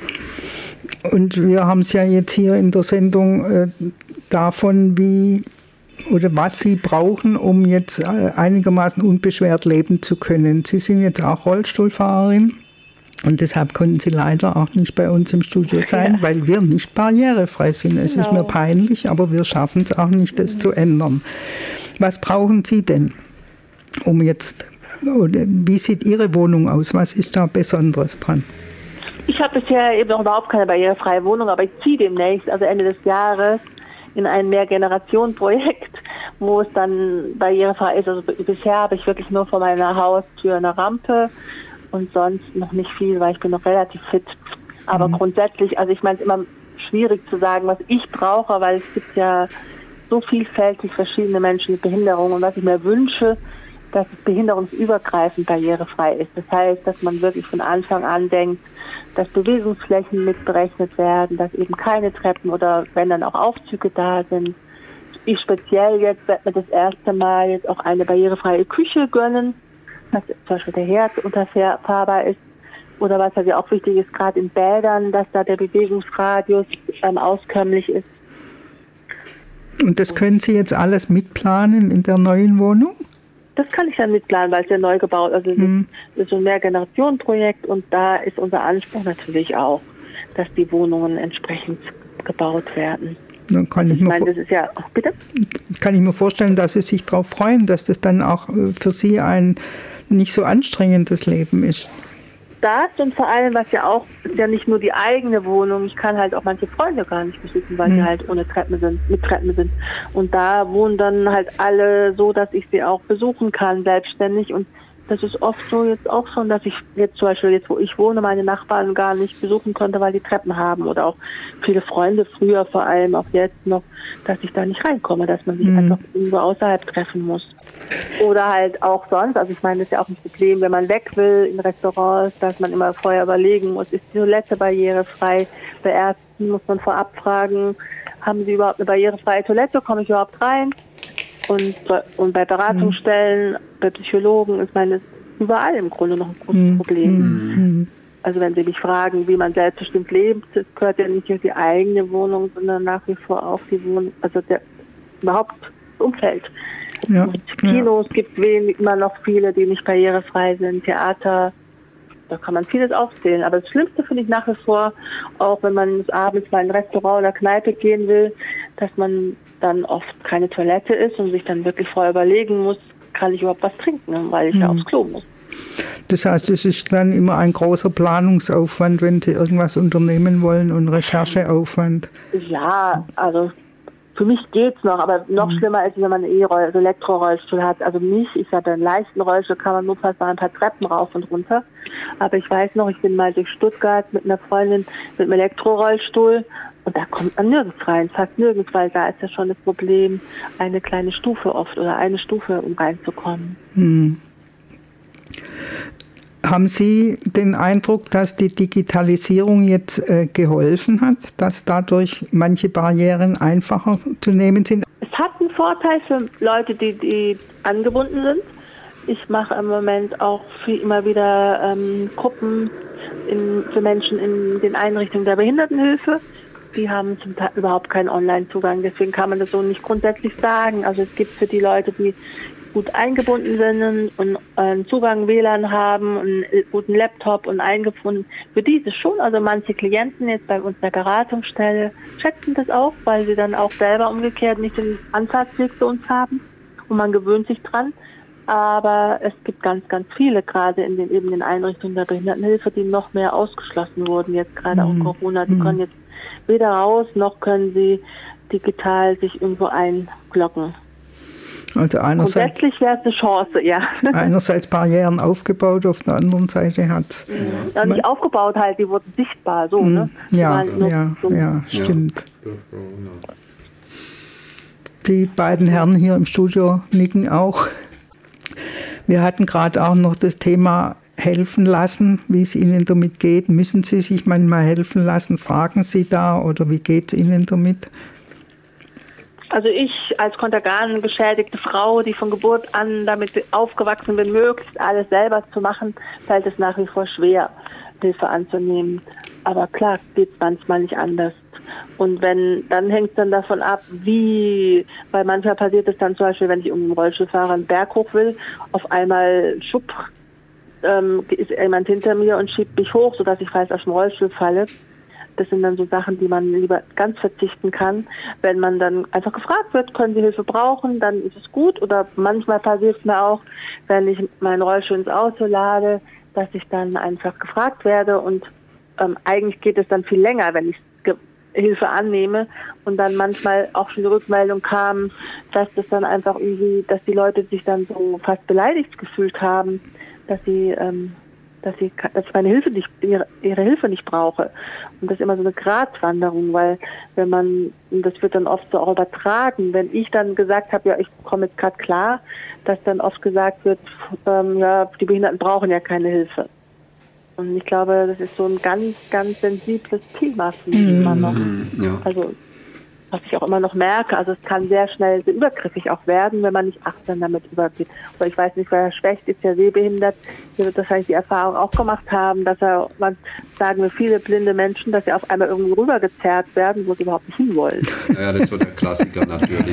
Und wir haben es ja jetzt hier in der Sendung äh, davon, wie oder was Sie brauchen, um jetzt äh, einigermaßen unbeschwert leben zu können. Sie sind jetzt auch Rollstuhlfahrerin und deshalb konnten Sie leider auch nicht bei uns im Studio sein, ja, weil wir nicht barrierefrei sind. Es genau. ist mir peinlich, aber wir schaffen es auch nicht, das mhm. zu ändern. Was brauchen Sie denn, um jetzt, oder wie sieht Ihre Wohnung aus? Was ist da Besonderes dran? Ich habe bisher eben noch überhaupt keine barrierefreie Wohnung, aber ich ziehe demnächst, also Ende des Jahres, in ein Mehrgenerationen-Projekt, wo es dann barrierefrei ist. Also bisher habe ich wirklich nur vor meiner Haustür eine Rampe und sonst noch nicht viel, weil ich bin noch relativ fit. Aber mhm. grundsätzlich, also ich meine, es ist immer schwierig zu sagen, was ich brauche, weil es gibt ja so vielfältig verschiedene Menschen mit Behinderung und was ich mir wünsche, dass es behinderungsübergreifend barrierefrei ist. Das heißt, dass man wirklich von Anfang an denkt, dass Bewegungsflächen mitberechnet werden, dass eben keine Treppen oder wenn dann auch Aufzüge da sind. Ich speziell jetzt werde mir das erste Mal jetzt auch eine barrierefreie Küche gönnen, dass zum Beispiel der Herd unterfahrbar ist. Oder was also auch wichtig ist, gerade in Bädern, dass da der Bewegungsradius ähm, auskömmlich ist. Und das können Sie jetzt alles mitplanen in der neuen Wohnung? Das kann ich dann mitplanen, weil es ja neu gebaut ist. Also mhm. das ist so ein Mehrgenerationen-Projekt und da ist unser Anspruch natürlich auch, dass die Wohnungen entsprechend gebaut werden. Dann kann ich, ich mir meine, das ist ja, bitte? Kann ich mir vorstellen, dass Sie sich darauf freuen, dass das dann auch für Sie ein nicht so anstrengendes Leben ist. Das und vor allem, was ja auch, ist ja nicht nur die eigene Wohnung, ich kann halt auch manche Freunde gar nicht besuchen, weil mhm. die halt ohne Treppen sind, mit Treppen sind. Und da wohnen dann halt alle so, dass ich sie auch besuchen kann, selbstständig. Und das ist oft so jetzt auch schon, dass ich jetzt zum Beispiel jetzt, wo ich wohne, meine Nachbarn gar nicht besuchen konnte, weil die Treppen haben. Oder auch viele Freunde früher, vor allem auch jetzt noch, dass ich da nicht reinkomme, dass man sich mhm. einfach irgendwo außerhalb treffen muss. Oder halt auch sonst, also ich meine, das ist ja auch ein Problem, wenn man weg will in Restaurants, dass man immer vorher überlegen muss, ist die Toilette barrierefrei? Bei Ärzten muss man vorab fragen, haben sie überhaupt eine barrierefreie Toilette, komme ich überhaupt rein? Und, und bei Beratungsstellen, mhm. bei Psychologen ist meine überall im Grunde noch ein großes mhm. Problem. Mhm. Also wenn Sie mich fragen, wie man selbstbestimmt lebt, das gehört ja nicht nur die eigene Wohnung, sondern nach wie vor auch die Wohnung, also der überhaupt das Umfeld. Ja, und Kinos ja. gibt es immer noch viele, die nicht barrierefrei sind. Theater, da kann man vieles aufzählen. Aber das Schlimmste finde ich nach wie vor, auch wenn man abends mal in ein Restaurant oder Kneipe gehen will, dass man dann oft keine Toilette ist und sich dann wirklich vorher überlegen muss, kann ich überhaupt was trinken, weil ich mhm. ja aufs Klo muss. Das heißt, es ist dann immer ein großer Planungsaufwand, wenn Sie irgendwas unternehmen wollen und Rechercheaufwand. Ja, also für mich geht's noch, aber noch mhm. schlimmer ist, wenn man einen E-Roll, also Elektrorollstuhl hat. Also mich, ich habe einen leichten Rollstuhl, kann man nur fast mal ein paar Treppen rauf und runter. Aber ich weiß noch, ich bin mal durch Stuttgart mit einer Freundin mit einem Elektrorollstuhl und da kommt man nirgends rein, fast nirgends, weil da ist ja schon das Problem, eine kleine Stufe oft oder eine Stufe, um reinzukommen. Mhm. Haben Sie den Eindruck, dass die Digitalisierung jetzt äh, geholfen hat, dass dadurch manche Barrieren einfacher zu nehmen sind? Es hat einen Vorteil für Leute, die, die angebunden sind. Ich mache im Moment auch viel, immer wieder ähm, Gruppen in, für Menschen in den Einrichtungen der Behindertenhilfe. Die haben zum Teil überhaupt keinen Online-Zugang, deswegen kann man das so nicht grundsätzlich sagen. Also es gibt für die Leute, die gut eingebunden sind und einen Zugang W L A N haben, einen guten Laptop und eingefunden. Für die ist es schon, also manche Klienten jetzt bei uns in der Beratungsstelle schätzen das auch, weil sie dann auch selber umgekehrt nicht den Anfahrtsweg zu uns haben und man gewöhnt sich dran. Aber es gibt ganz, ganz viele, gerade in den eben den Einrichtungen der Behindertenhilfe, die noch mehr ausgeschlossen wurden, jetzt gerade auch mhm. Corona. Die mhm. können jetzt weder raus, noch können sie digital sich irgendwo einloggen. Also einerseits, grundsätzlich wäre es eine Chance, ja. Einerseits Barrieren aufgebaut, auf der anderen Seite hat es... Ja, nicht aufgebaut halt, die wurden sichtbar, so, mm, ne? Ja, ja, so. ja, stimmt. Ja. Die beiden Herren hier im Studio nicken auch. Wir hatten gerade auch noch das Thema helfen lassen, wie es Ihnen damit geht. Müssen Sie sich manchmal helfen lassen? Fragen Sie da oder wie geht es Ihnen damit? Also ich als kontergan geschädigte Frau, die von Geburt an damit aufgewachsen bin, möglichst alles selber zu machen, fällt es nach wie vor schwer, Hilfe anzunehmen. Aber klar, geht es manchmal nicht anders. Und wenn, dann hängt es dann davon ab, wie, weil manchmal passiert es dann zum Beispiel, wenn ich um einen Rollstuhlfahrer einen Berg hoch will, auf einmal schupp, ähm, ist jemand hinter mir und schiebt mich hoch, sodass ich fast aus dem Rollstuhl falle. Das sind dann so Sachen, die man lieber ganz verzichten kann. Wenn man dann einfach gefragt wird, können Sie Hilfe brauchen, dann ist es gut. Oder manchmal passiert es mir auch, wenn ich meinen Rollstuhl ins Auto lade, dass ich dann einfach gefragt werde. Und ähm, eigentlich geht es dann viel länger, wenn ich Hilfe annehme. Und dann manchmal auch schon die Rückmeldung kam, dass das dann einfach irgendwie, dass die Leute sich dann so fast beleidigt gefühlt haben, dass sie... Ähm, dass ich, dass ich meine Hilfe nicht, ihre, ihre Hilfe nicht brauche. Und das ist immer so eine Gratwanderung, weil wenn man, das wird dann oft so auch übertragen, wenn ich dann gesagt habe, ja, ich komme jetzt gerade klar, dass dann oft gesagt wird, ähm, ja, die Behinderten brauchen ja keine Hilfe. Und ich glaube, das ist so ein ganz, ganz sensibles Thema für mich immer noch. Ja. Also, was ich auch immer noch merke, also es kann sehr schnell sehr übergriffig auch werden, wenn man nicht achtsam damit übergeht. Oder ich weiß nicht, wer Herr Specht ist ja sehbehindert, der wird wahrscheinlich die Erfahrung auch gemacht haben, dass er, man sagen wir viele blinde Menschen, dass sie auf einmal irgendwie rübergezerrt werden, wo sie überhaupt nicht hinwollen. Ja, das ist so der Klassiker natürlich.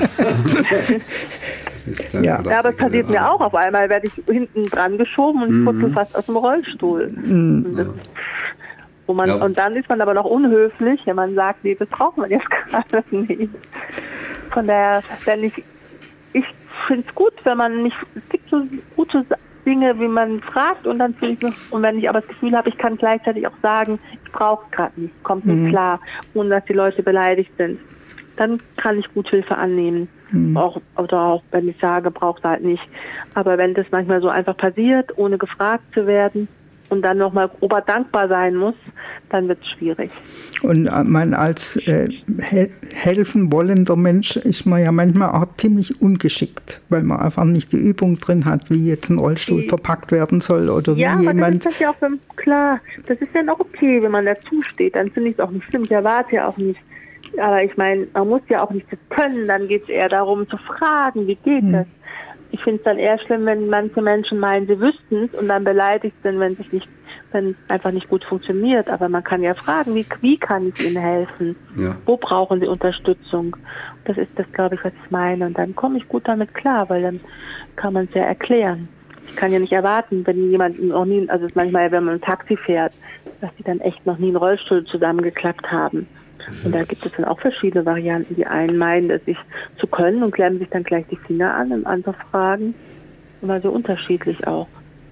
Ja. ja, aber es passiert mir auch. Auf einmal werde ich hinten dran geschoben und mhm. putze fast aus dem Rollstuhl. Mhm. Das, Wo man, ja. Und dann ist man aber noch unhöflich, wenn man sagt, nee, das braucht man jetzt gerade nicht. Von daher, wenn ich, ich finde es gut, wenn man nicht, es gibt so gute Dinge, wie man fragt und dann finde ich noch, und wenn ich aber das Gefühl habe, ich kann gleichzeitig auch sagen, ich brauche es gerade nicht, kommt nicht mhm. klar, ohne dass die Leute beleidigt sind, dann kann ich gut Hilfe annehmen. Mhm. Auch, oder auch, wenn ich sage, braucht es halt nicht. Aber wenn das manchmal so einfach passiert, ohne gefragt zu werden, und dann nochmal oberdankbar sein muss, dann wird es schwierig. Und man als äh, he- helfen wollender Mensch ist man ja manchmal auch ziemlich ungeschickt, weil man einfach nicht die Übung drin hat, wie jetzt ein Rollstuhl die, verpackt werden soll oder wie ja, jemand... Ja, das ist das ja auch klar. Das ist dann auch okay, wenn man dazu steht. Dann finde ich es auch nicht schlimm. Ich erwarte ja auch nicht. Aber ich meine, man muss ja auch nicht das können. Dann geht es eher darum zu fragen, wie geht hm. das? Ich finde es dann eher schlimm, wenn manche Menschen meinen, sie wüssten es und dann beleidigt sind, wenn es nicht, wenn es einfach nicht gut funktioniert. Aber man kann ja fragen, wie, wie kann ich Ihnen helfen? Ja. Wo brauchen Sie Unterstützung? Das ist das, glaube ich, was ich meine. Und dann komme ich gut damit klar, weil dann kann man es ja erklären. Ich kann ja nicht erwarten, wenn jemand noch nie, also es ist manchmal, wenn man ein Taxi fährt, dass die dann echt noch nie einen Rollstuhl zusammengeklappt haben. Und da gibt es dann auch verschiedene Varianten. Die einen meinen, es sich zu können und klemmen sich dann gleich die Finger an und andere fragen. Immer so unterschiedlich auch.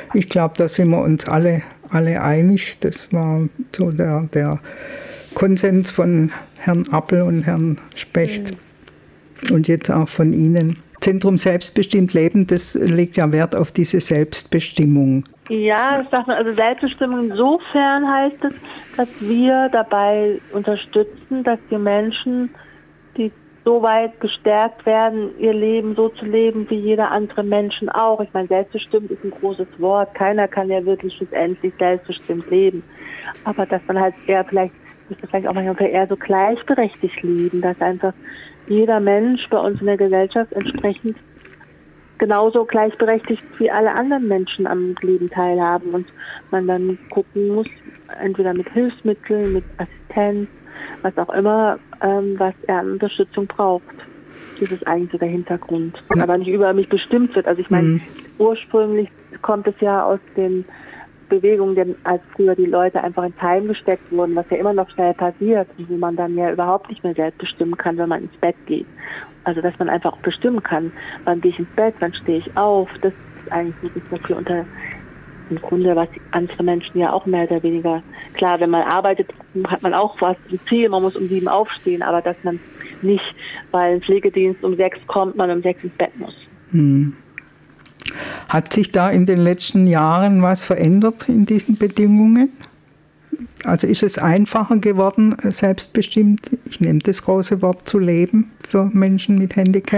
Ich glaube, da sind wir uns alle, alle einig. Das war so der, der Konsens von Herrn Appel und Herrn Specht mhm. und jetzt auch von Ihnen. Zentrum Selbstbestimmt Leben, das legt ja Wert auf diese Selbstbestimmung. Ja, das sagt man, also Selbstbestimmung insofern heißt es, dass wir dabei unterstützen, dass die Menschen, die so weit gestärkt werden, ihr Leben so zu leben wie jeder andere Menschen auch. Ich meine, selbstbestimmt ist ein großes Wort. Keiner kann ja wirklich schlussendlich selbstbestimmt leben. Aber dass man halt eher vielleicht, müsste vielleicht auch manchmal eher so gleichberechtigt leben, dass einfach jeder Mensch bei uns in der Gesellschaft entsprechend genauso gleichberechtigt wie alle anderen Menschen am Leben teilhaben und man dann gucken muss, entweder mit Hilfsmitteln, mit Assistenz, was auch immer, ähm, was er an Unterstützung braucht. Das ist eigentlich so der Hintergrund. Ja. Aber nicht über mich bestimmt wird. Also ich meine, mhm. ursprünglich kommt es ja aus den Bewegungen, denn als früher die Leute einfach ins Heim gesteckt wurden, was ja immer noch schnell passiert, wo man dann ja überhaupt nicht mehr selbst bestimmen kann, wenn man ins Bett geht. Also dass man einfach auch bestimmen kann, wann gehe ich ins Bett, wann stehe ich auf. Das ist eigentlich so das dafür unter im Grunde, was andere Menschen ja auch mehr oder weniger, klar, wenn man arbeitet, hat man auch was, ein Ziel, man muss um sieben aufstehen, aber dass man nicht, weil ein Pflegedienst um sechs kommt, man um sechs ins Bett muss. Hm. Hat sich da in den letzten Jahren was verändert in diesen Bedingungen? Also ist es einfacher geworden, selbstbestimmt, ich nehme das große Wort, zu leben für Menschen mit Handicap?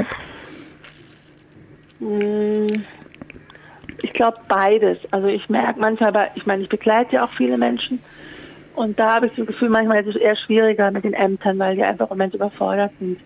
Ich glaube beides. Also ich merke manchmal, aber ich meine, ich begleite ja auch viele Menschen und da habe ich das Gefühl, manchmal ist es eher schwieriger mit den Ämtern, weil die einfach im Moment überfordert sind.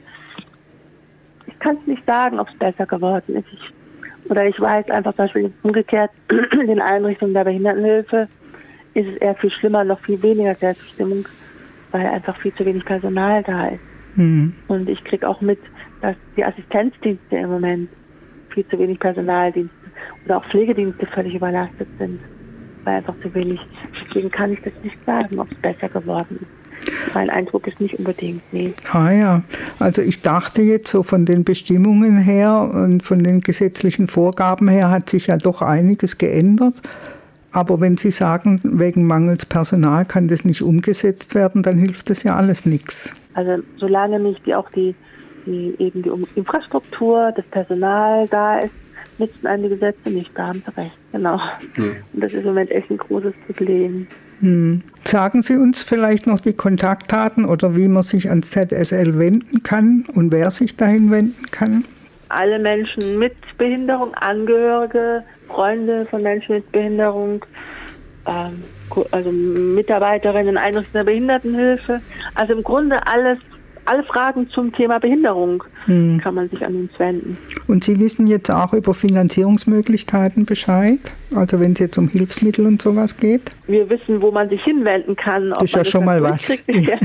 Ich kann es nicht sagen, ob es besser geworden ist. Ich Oder ich weiß einfach zum Beispiel umgekehrt, in den Einrichtungen der Behindertenhilfe ist es eher viel schlimmer, noch viel weniger Selbstbestimmung, weil einfach viel zu wenig Personal da ist. Mhm. Und ich kriege auch mit, dass die Assistenzdienste im Moment viel zu wenig Personaldienste oder auch Pflegedienste völlig überlastet sind, weil einfach zu wenig. Deswegen kann ich das nicht sagen, ob es besser geworden ist. Mein Eindruck ist nicht unbedingt, nee. Ah ja, also ich dachte jetzt so von den Bestimmungen her und von den gesetzlichen Vorgaben her hat sich ja doch einiges geändert. Aber wenn Sie sagen, wegen mangels Personal kann das nicht umgesetzt werden, dann hilft das ja alles nichts. Also solange nicht die, auch die, die, eben die Infrastruktur, das Personal da ist, nützen einem die Gesetze nicht, da haben Sie recht, genau. Ja. Und das ist im Moment echt ein großes Problem. Hm. Sagen Sie uns vielleicht noch die Kontaktdaten oder wie man sich ans Z S L wenden kann und wer sich dahin wenden kann? Alle Menschen mit Behinderung, Angehörige, Freunde von Menschen mit Behinderung, ähm, also Mitarbeiterinnen in Einrichtungen der Behindertenhilfe. Also im Grunde alles, alle Fragen zum Thema Behinderung hm. kann man sich an uns wenden. Und Sie wissen jetzt auch über Finanzierungsmöglichkeiten Bescheid? Also wenn es jetzt um Hilfsmittel und sowas geht? Wir wissen, wo man sich hinwenden kann. Das ist ja schon mal was.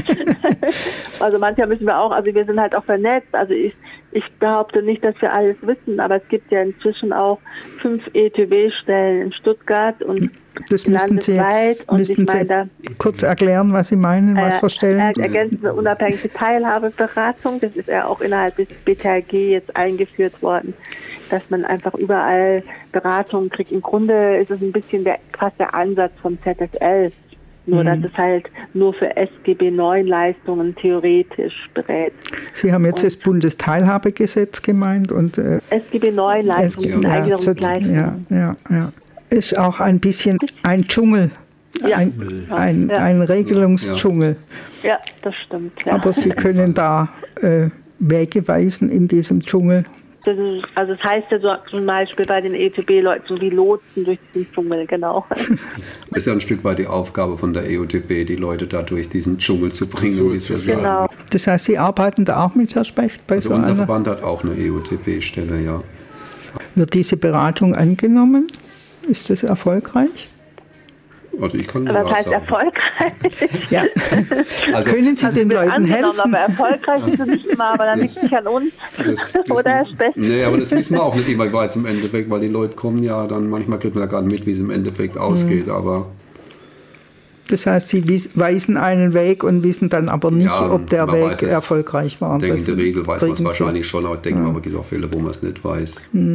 Also manchmal müssen wir auch, also wir sind halt auch vernetzt. Also ich, ich behaupte nicht, dass wir alles wissen, aber es gibt ja inzwischen auch fünf E T B-Stellen in Stuttgart und das müssten Sie jetzt müssten Sie meine, kurz erklären, was Sie meinen, was äh, für Stellen? Äh, ergänzende unabhängige Teilhabeberatung, das ist ja auch innerhalb des B T H G jetzt eingeführt worden, dass man einfach überall Beratungen kriegt. Im Grunde ist es ein bisschen der, fast der Ansatz vom Z S L, nur mhm. dass es halt nur für S G B neun Leistungen theoretisch berät. Sie haben jetzt und das Bundesteilhabegesetz gemeint und äh, S G B neun Leistungen, ja, Eingliederungsleistungen. Ja, ja, ja. Ist auch ein bisschen ein Dschungel, ja. ein, ein, ja. ein Regelungsdschungel. Ja, das stimmt. Ja. Aber Sie können da äh, Wege weisen in diesem Dschungel. Das ist, also das heißt ja so zum Beispiel bei den E T B-Leuten, so wie Lotsen durch diesen Dschungel, genau. Das ist ja ein Stück weit die Aufgabe von der E O T B, die Leute da durch diesen Dschungel zu bringen. Wie so genau. Das heißt, Sie arbeiten da auch mit, Herr Specht? Bei also so unser einer? Verband hat auch eine E O T B-Stelle, ja. Wird diese Beratung angenommen? Ist das erfolgreich? Also ich kann Was ja heißt sagen. Erfolgreich? Ja. Also können Sie also den Leuten helfen? Aber erfolgreich ist es nicht immer, aber dann liegt es nicht an uns. Oder Herr Specht? Nee, aber das wissen wir auch nicht immer, weil es im Endeffekt, weil die Leute kommen ja, dann manchmal kriegt man ja gar nicht mit, wie es im Endeffekt ausgeht, mhm. aber... Das heißt, Sie weisen einen Weg und wissen dann aber nicht, ja, ob der Weg erfolgreich war. Ich denke, in der Regel weiß man es wahrscheinlich schon, aber ich denke, ja. aber es gibt auch Fälle, wo man es nicht weiß. Mhm.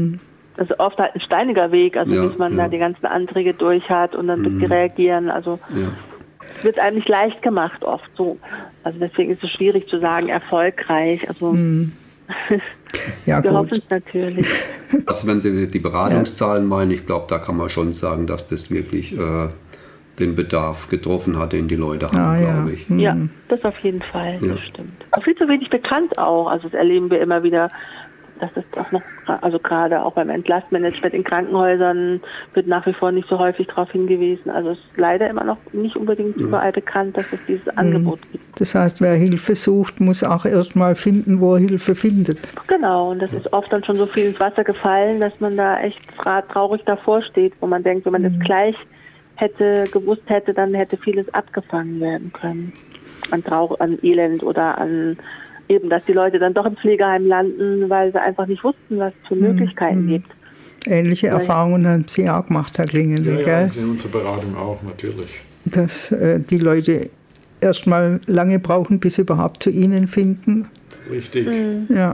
also oft halt ein steiniger Weg, also Ja, bis man ja. da die ganzen Anträge durch hat und dann mhm. wird reagieren. Also Ja. es wird einem nicht leicht gemacht oft so. Also deswegen ist es schwierig zu sagen, erfolgreich. Also Mhm. Ja, wir gut. hoffen es natürlich. Also wenn Sie die Beratungszahlen meinen, ich glaube, da kann man schon sagen, dass das wirklich äh, den Bedarf getroffen hat, den die Leute haben, Ah, ja. glaube ich. Mhm. Ja, das auf jeden Fall, Ja. das stimmt. Auch viel zu wenig bekannt auch. Also das erleben wir immer wieder, dass das auch noch, also gerade auch beim Entlastmanagement in Krankenhäusern wird nach wie vor nicht so häufig darauf hingewiesen. Also es ist leider immer noch nicht unbedingt Ja. überall bekannt, dass es dieses Angebot gibt. Das heißt, wer Hilfe sucht, muss auch erst mal finden, wo er Hilfe findet. Genau, und das ist oft dann schon so viel ins Wasser gefallen, dass man da echt tra- traurig davor steht, wo man denkt, wenn man das gleich hätte gewusst hätte, dann hätte vieles abgefangen werden können. An Trauer, an Elend oder an eben, dass die Leute dann doch im Pflegeheim landen, weil sie einfach nicht wussten, was es für Möglichkeiten gibt. Ähnliche Ja. Erfahrungen haben Sie auch gemacht, Herr Klingele, Ja, ja, gell? in unserer Beratung auch, natürlich. Dass äh, die Leute erst mal lange brauchen, bis sie überhaupt zu Ihnen finden. Richtig. Ja.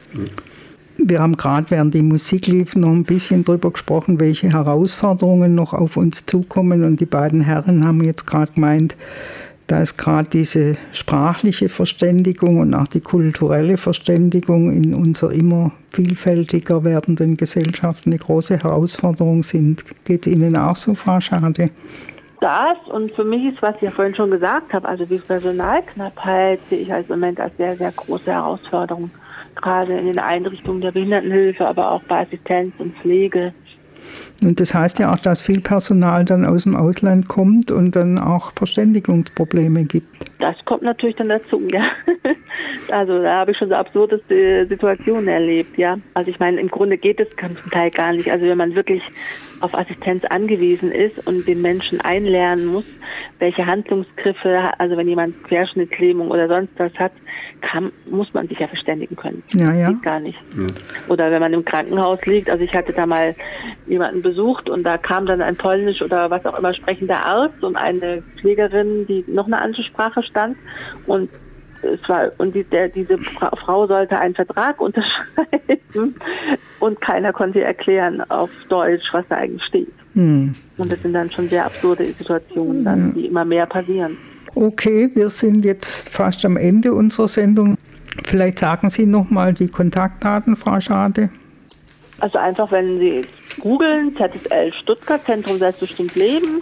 Wir haben gerade, während die Musik lief, noch ein bisschen darüber gesprochen, welche Herausforderungen noch auf uns zukommen. Und die beiden Herren haben jetzt gerade gemeint, dass gerade diese sprachliche Verständigung und auch die kulturelle Verständigung in unserer immer vielfältiger werdenden Gesellschaft eine große Herausforderung sind. Geht es Ihnen auch so, Frau Schade? Das und für mich ist, was ich ja vorhin schon gesagt habe, also die Personalknappheit sehe ich als Moment als sehr, sehr große Herausforderung. Gerade in den Einrichtungen der Behindertenhilfe, aber auch bei Assistenz und Pflege. Und das heißt ja auch, dass viel Personal dann aus dem Ausland kommt und dann auch Verständigungsprobleme gibt. Das kommt natürlich dann dazu, ja. Also da habe ich schon so absurdeste Situationen erlebt, ja. Also ich meine, im Grunde geht es zum Teil gar nicht. Also wenn man wirklich auf Assistenz angewiesen ist und den Menschen einlernen muss, welche Handlungsgriffe, also wenn jemand Querschnittslähmung oder sonst was hat, kann, muss man sich ja verständigen können. Ja, ja. Geht gar nicht. Ja. Oder wenn man im Krankenhaus liegt, also ich hatte da mal jemanden besucht und da kam dann ein polnisch oder was auch immer sprechender Arzt und eine Pflegerin, die noch eine andere Sprache stand und es war und die, der, diese Fra- Frau sollte einen Vertrag unterschreiben und keiner konnte ihr erklären auf Deutsch, was da eigentlich steht. Hm. Und das sind dann schon sehr absurde Situationen, dann, die immer mehr passieren. Okay, wir sind jetzt fast am Ende unserer Sendung. Vielleicht sagen Sie noch mal die Kontaktdaten, Frau Schade. Also einfach, wenn Sie googeln, Z S L Stuttgart, Zentrum Selbstbestimmt Leben,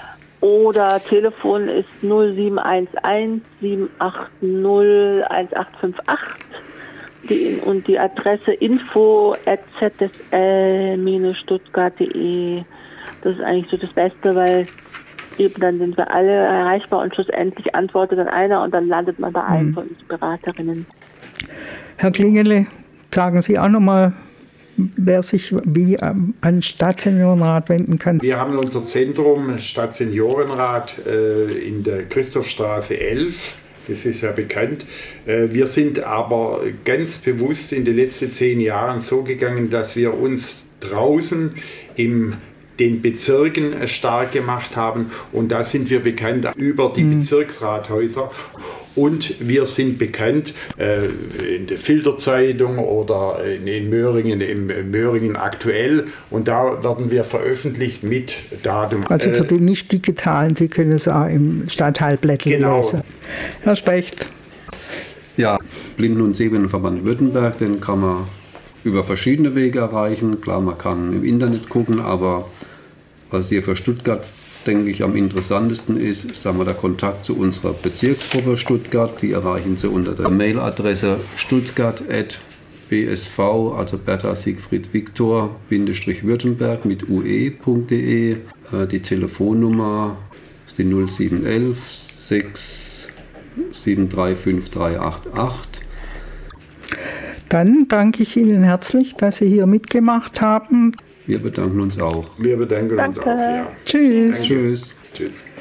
oder Telefon ist null sieben eins eins sieben acht null eins acht fünf acht die, und die Adresse info at z s l dash stuttgart punkt de. Das ist eigentlich so das Beste, weil eben dann sind wir alle erreichbar und schlussendlich antwortet dann einer und dann landet man bei einem von uns Beraterinnen. Herr Klingele, sagen Sie auch noch mal, wer sich wie an Stadtseniorenrat wenden kann. Wir haben unser Zentrum Stadtseniorenrat äh, in der Christophstraße elf. Das ist ja bekannt. Äh, wir sind aber ganz bewusst in den letzten zehn Jahren so gegangen, dass wir uns draußen im den Bezirken stark gemacht haben und da sind wir bekannt über die mhm. Bezirksrathäuser und wir sind bekannt äh, in der Filterzeitung oder in, in Möhringen, im Möhringen aktuell und da werden wir veröffentlicht mit Datum. Also für die nicht-digitalen, Sie können es auch im Stadtteilblättl genau. lesen. Herr Specht. Ja, Blinden- und Sehbehindertenverband Württemberg, den kann man über verschiedene Wege erreichen. Klar, man kann im Internet gucken, aber was hier für Stuttgart, denke ich, am interessantesten ist, sagen wir, der Kontakt zu unserer Bezirksgruppe Stuttgart. Die erreichen Sie unter der Mailadresse stuttgart at b s v, also Bertha Siegfried Viktor, Bindestrich Württemberg mit ue.de. Die Telefonnummer ist die null sieben eins eins sechs sieben drei fünf drei acht acht. Dann danke ich Ihnen herzlich, dass Sie hier mitgemacht haben. Wir bedanken uns auch. Wir bedanken Danke. uns auch. Ja. Tschüss. Tschüss. Tschüss.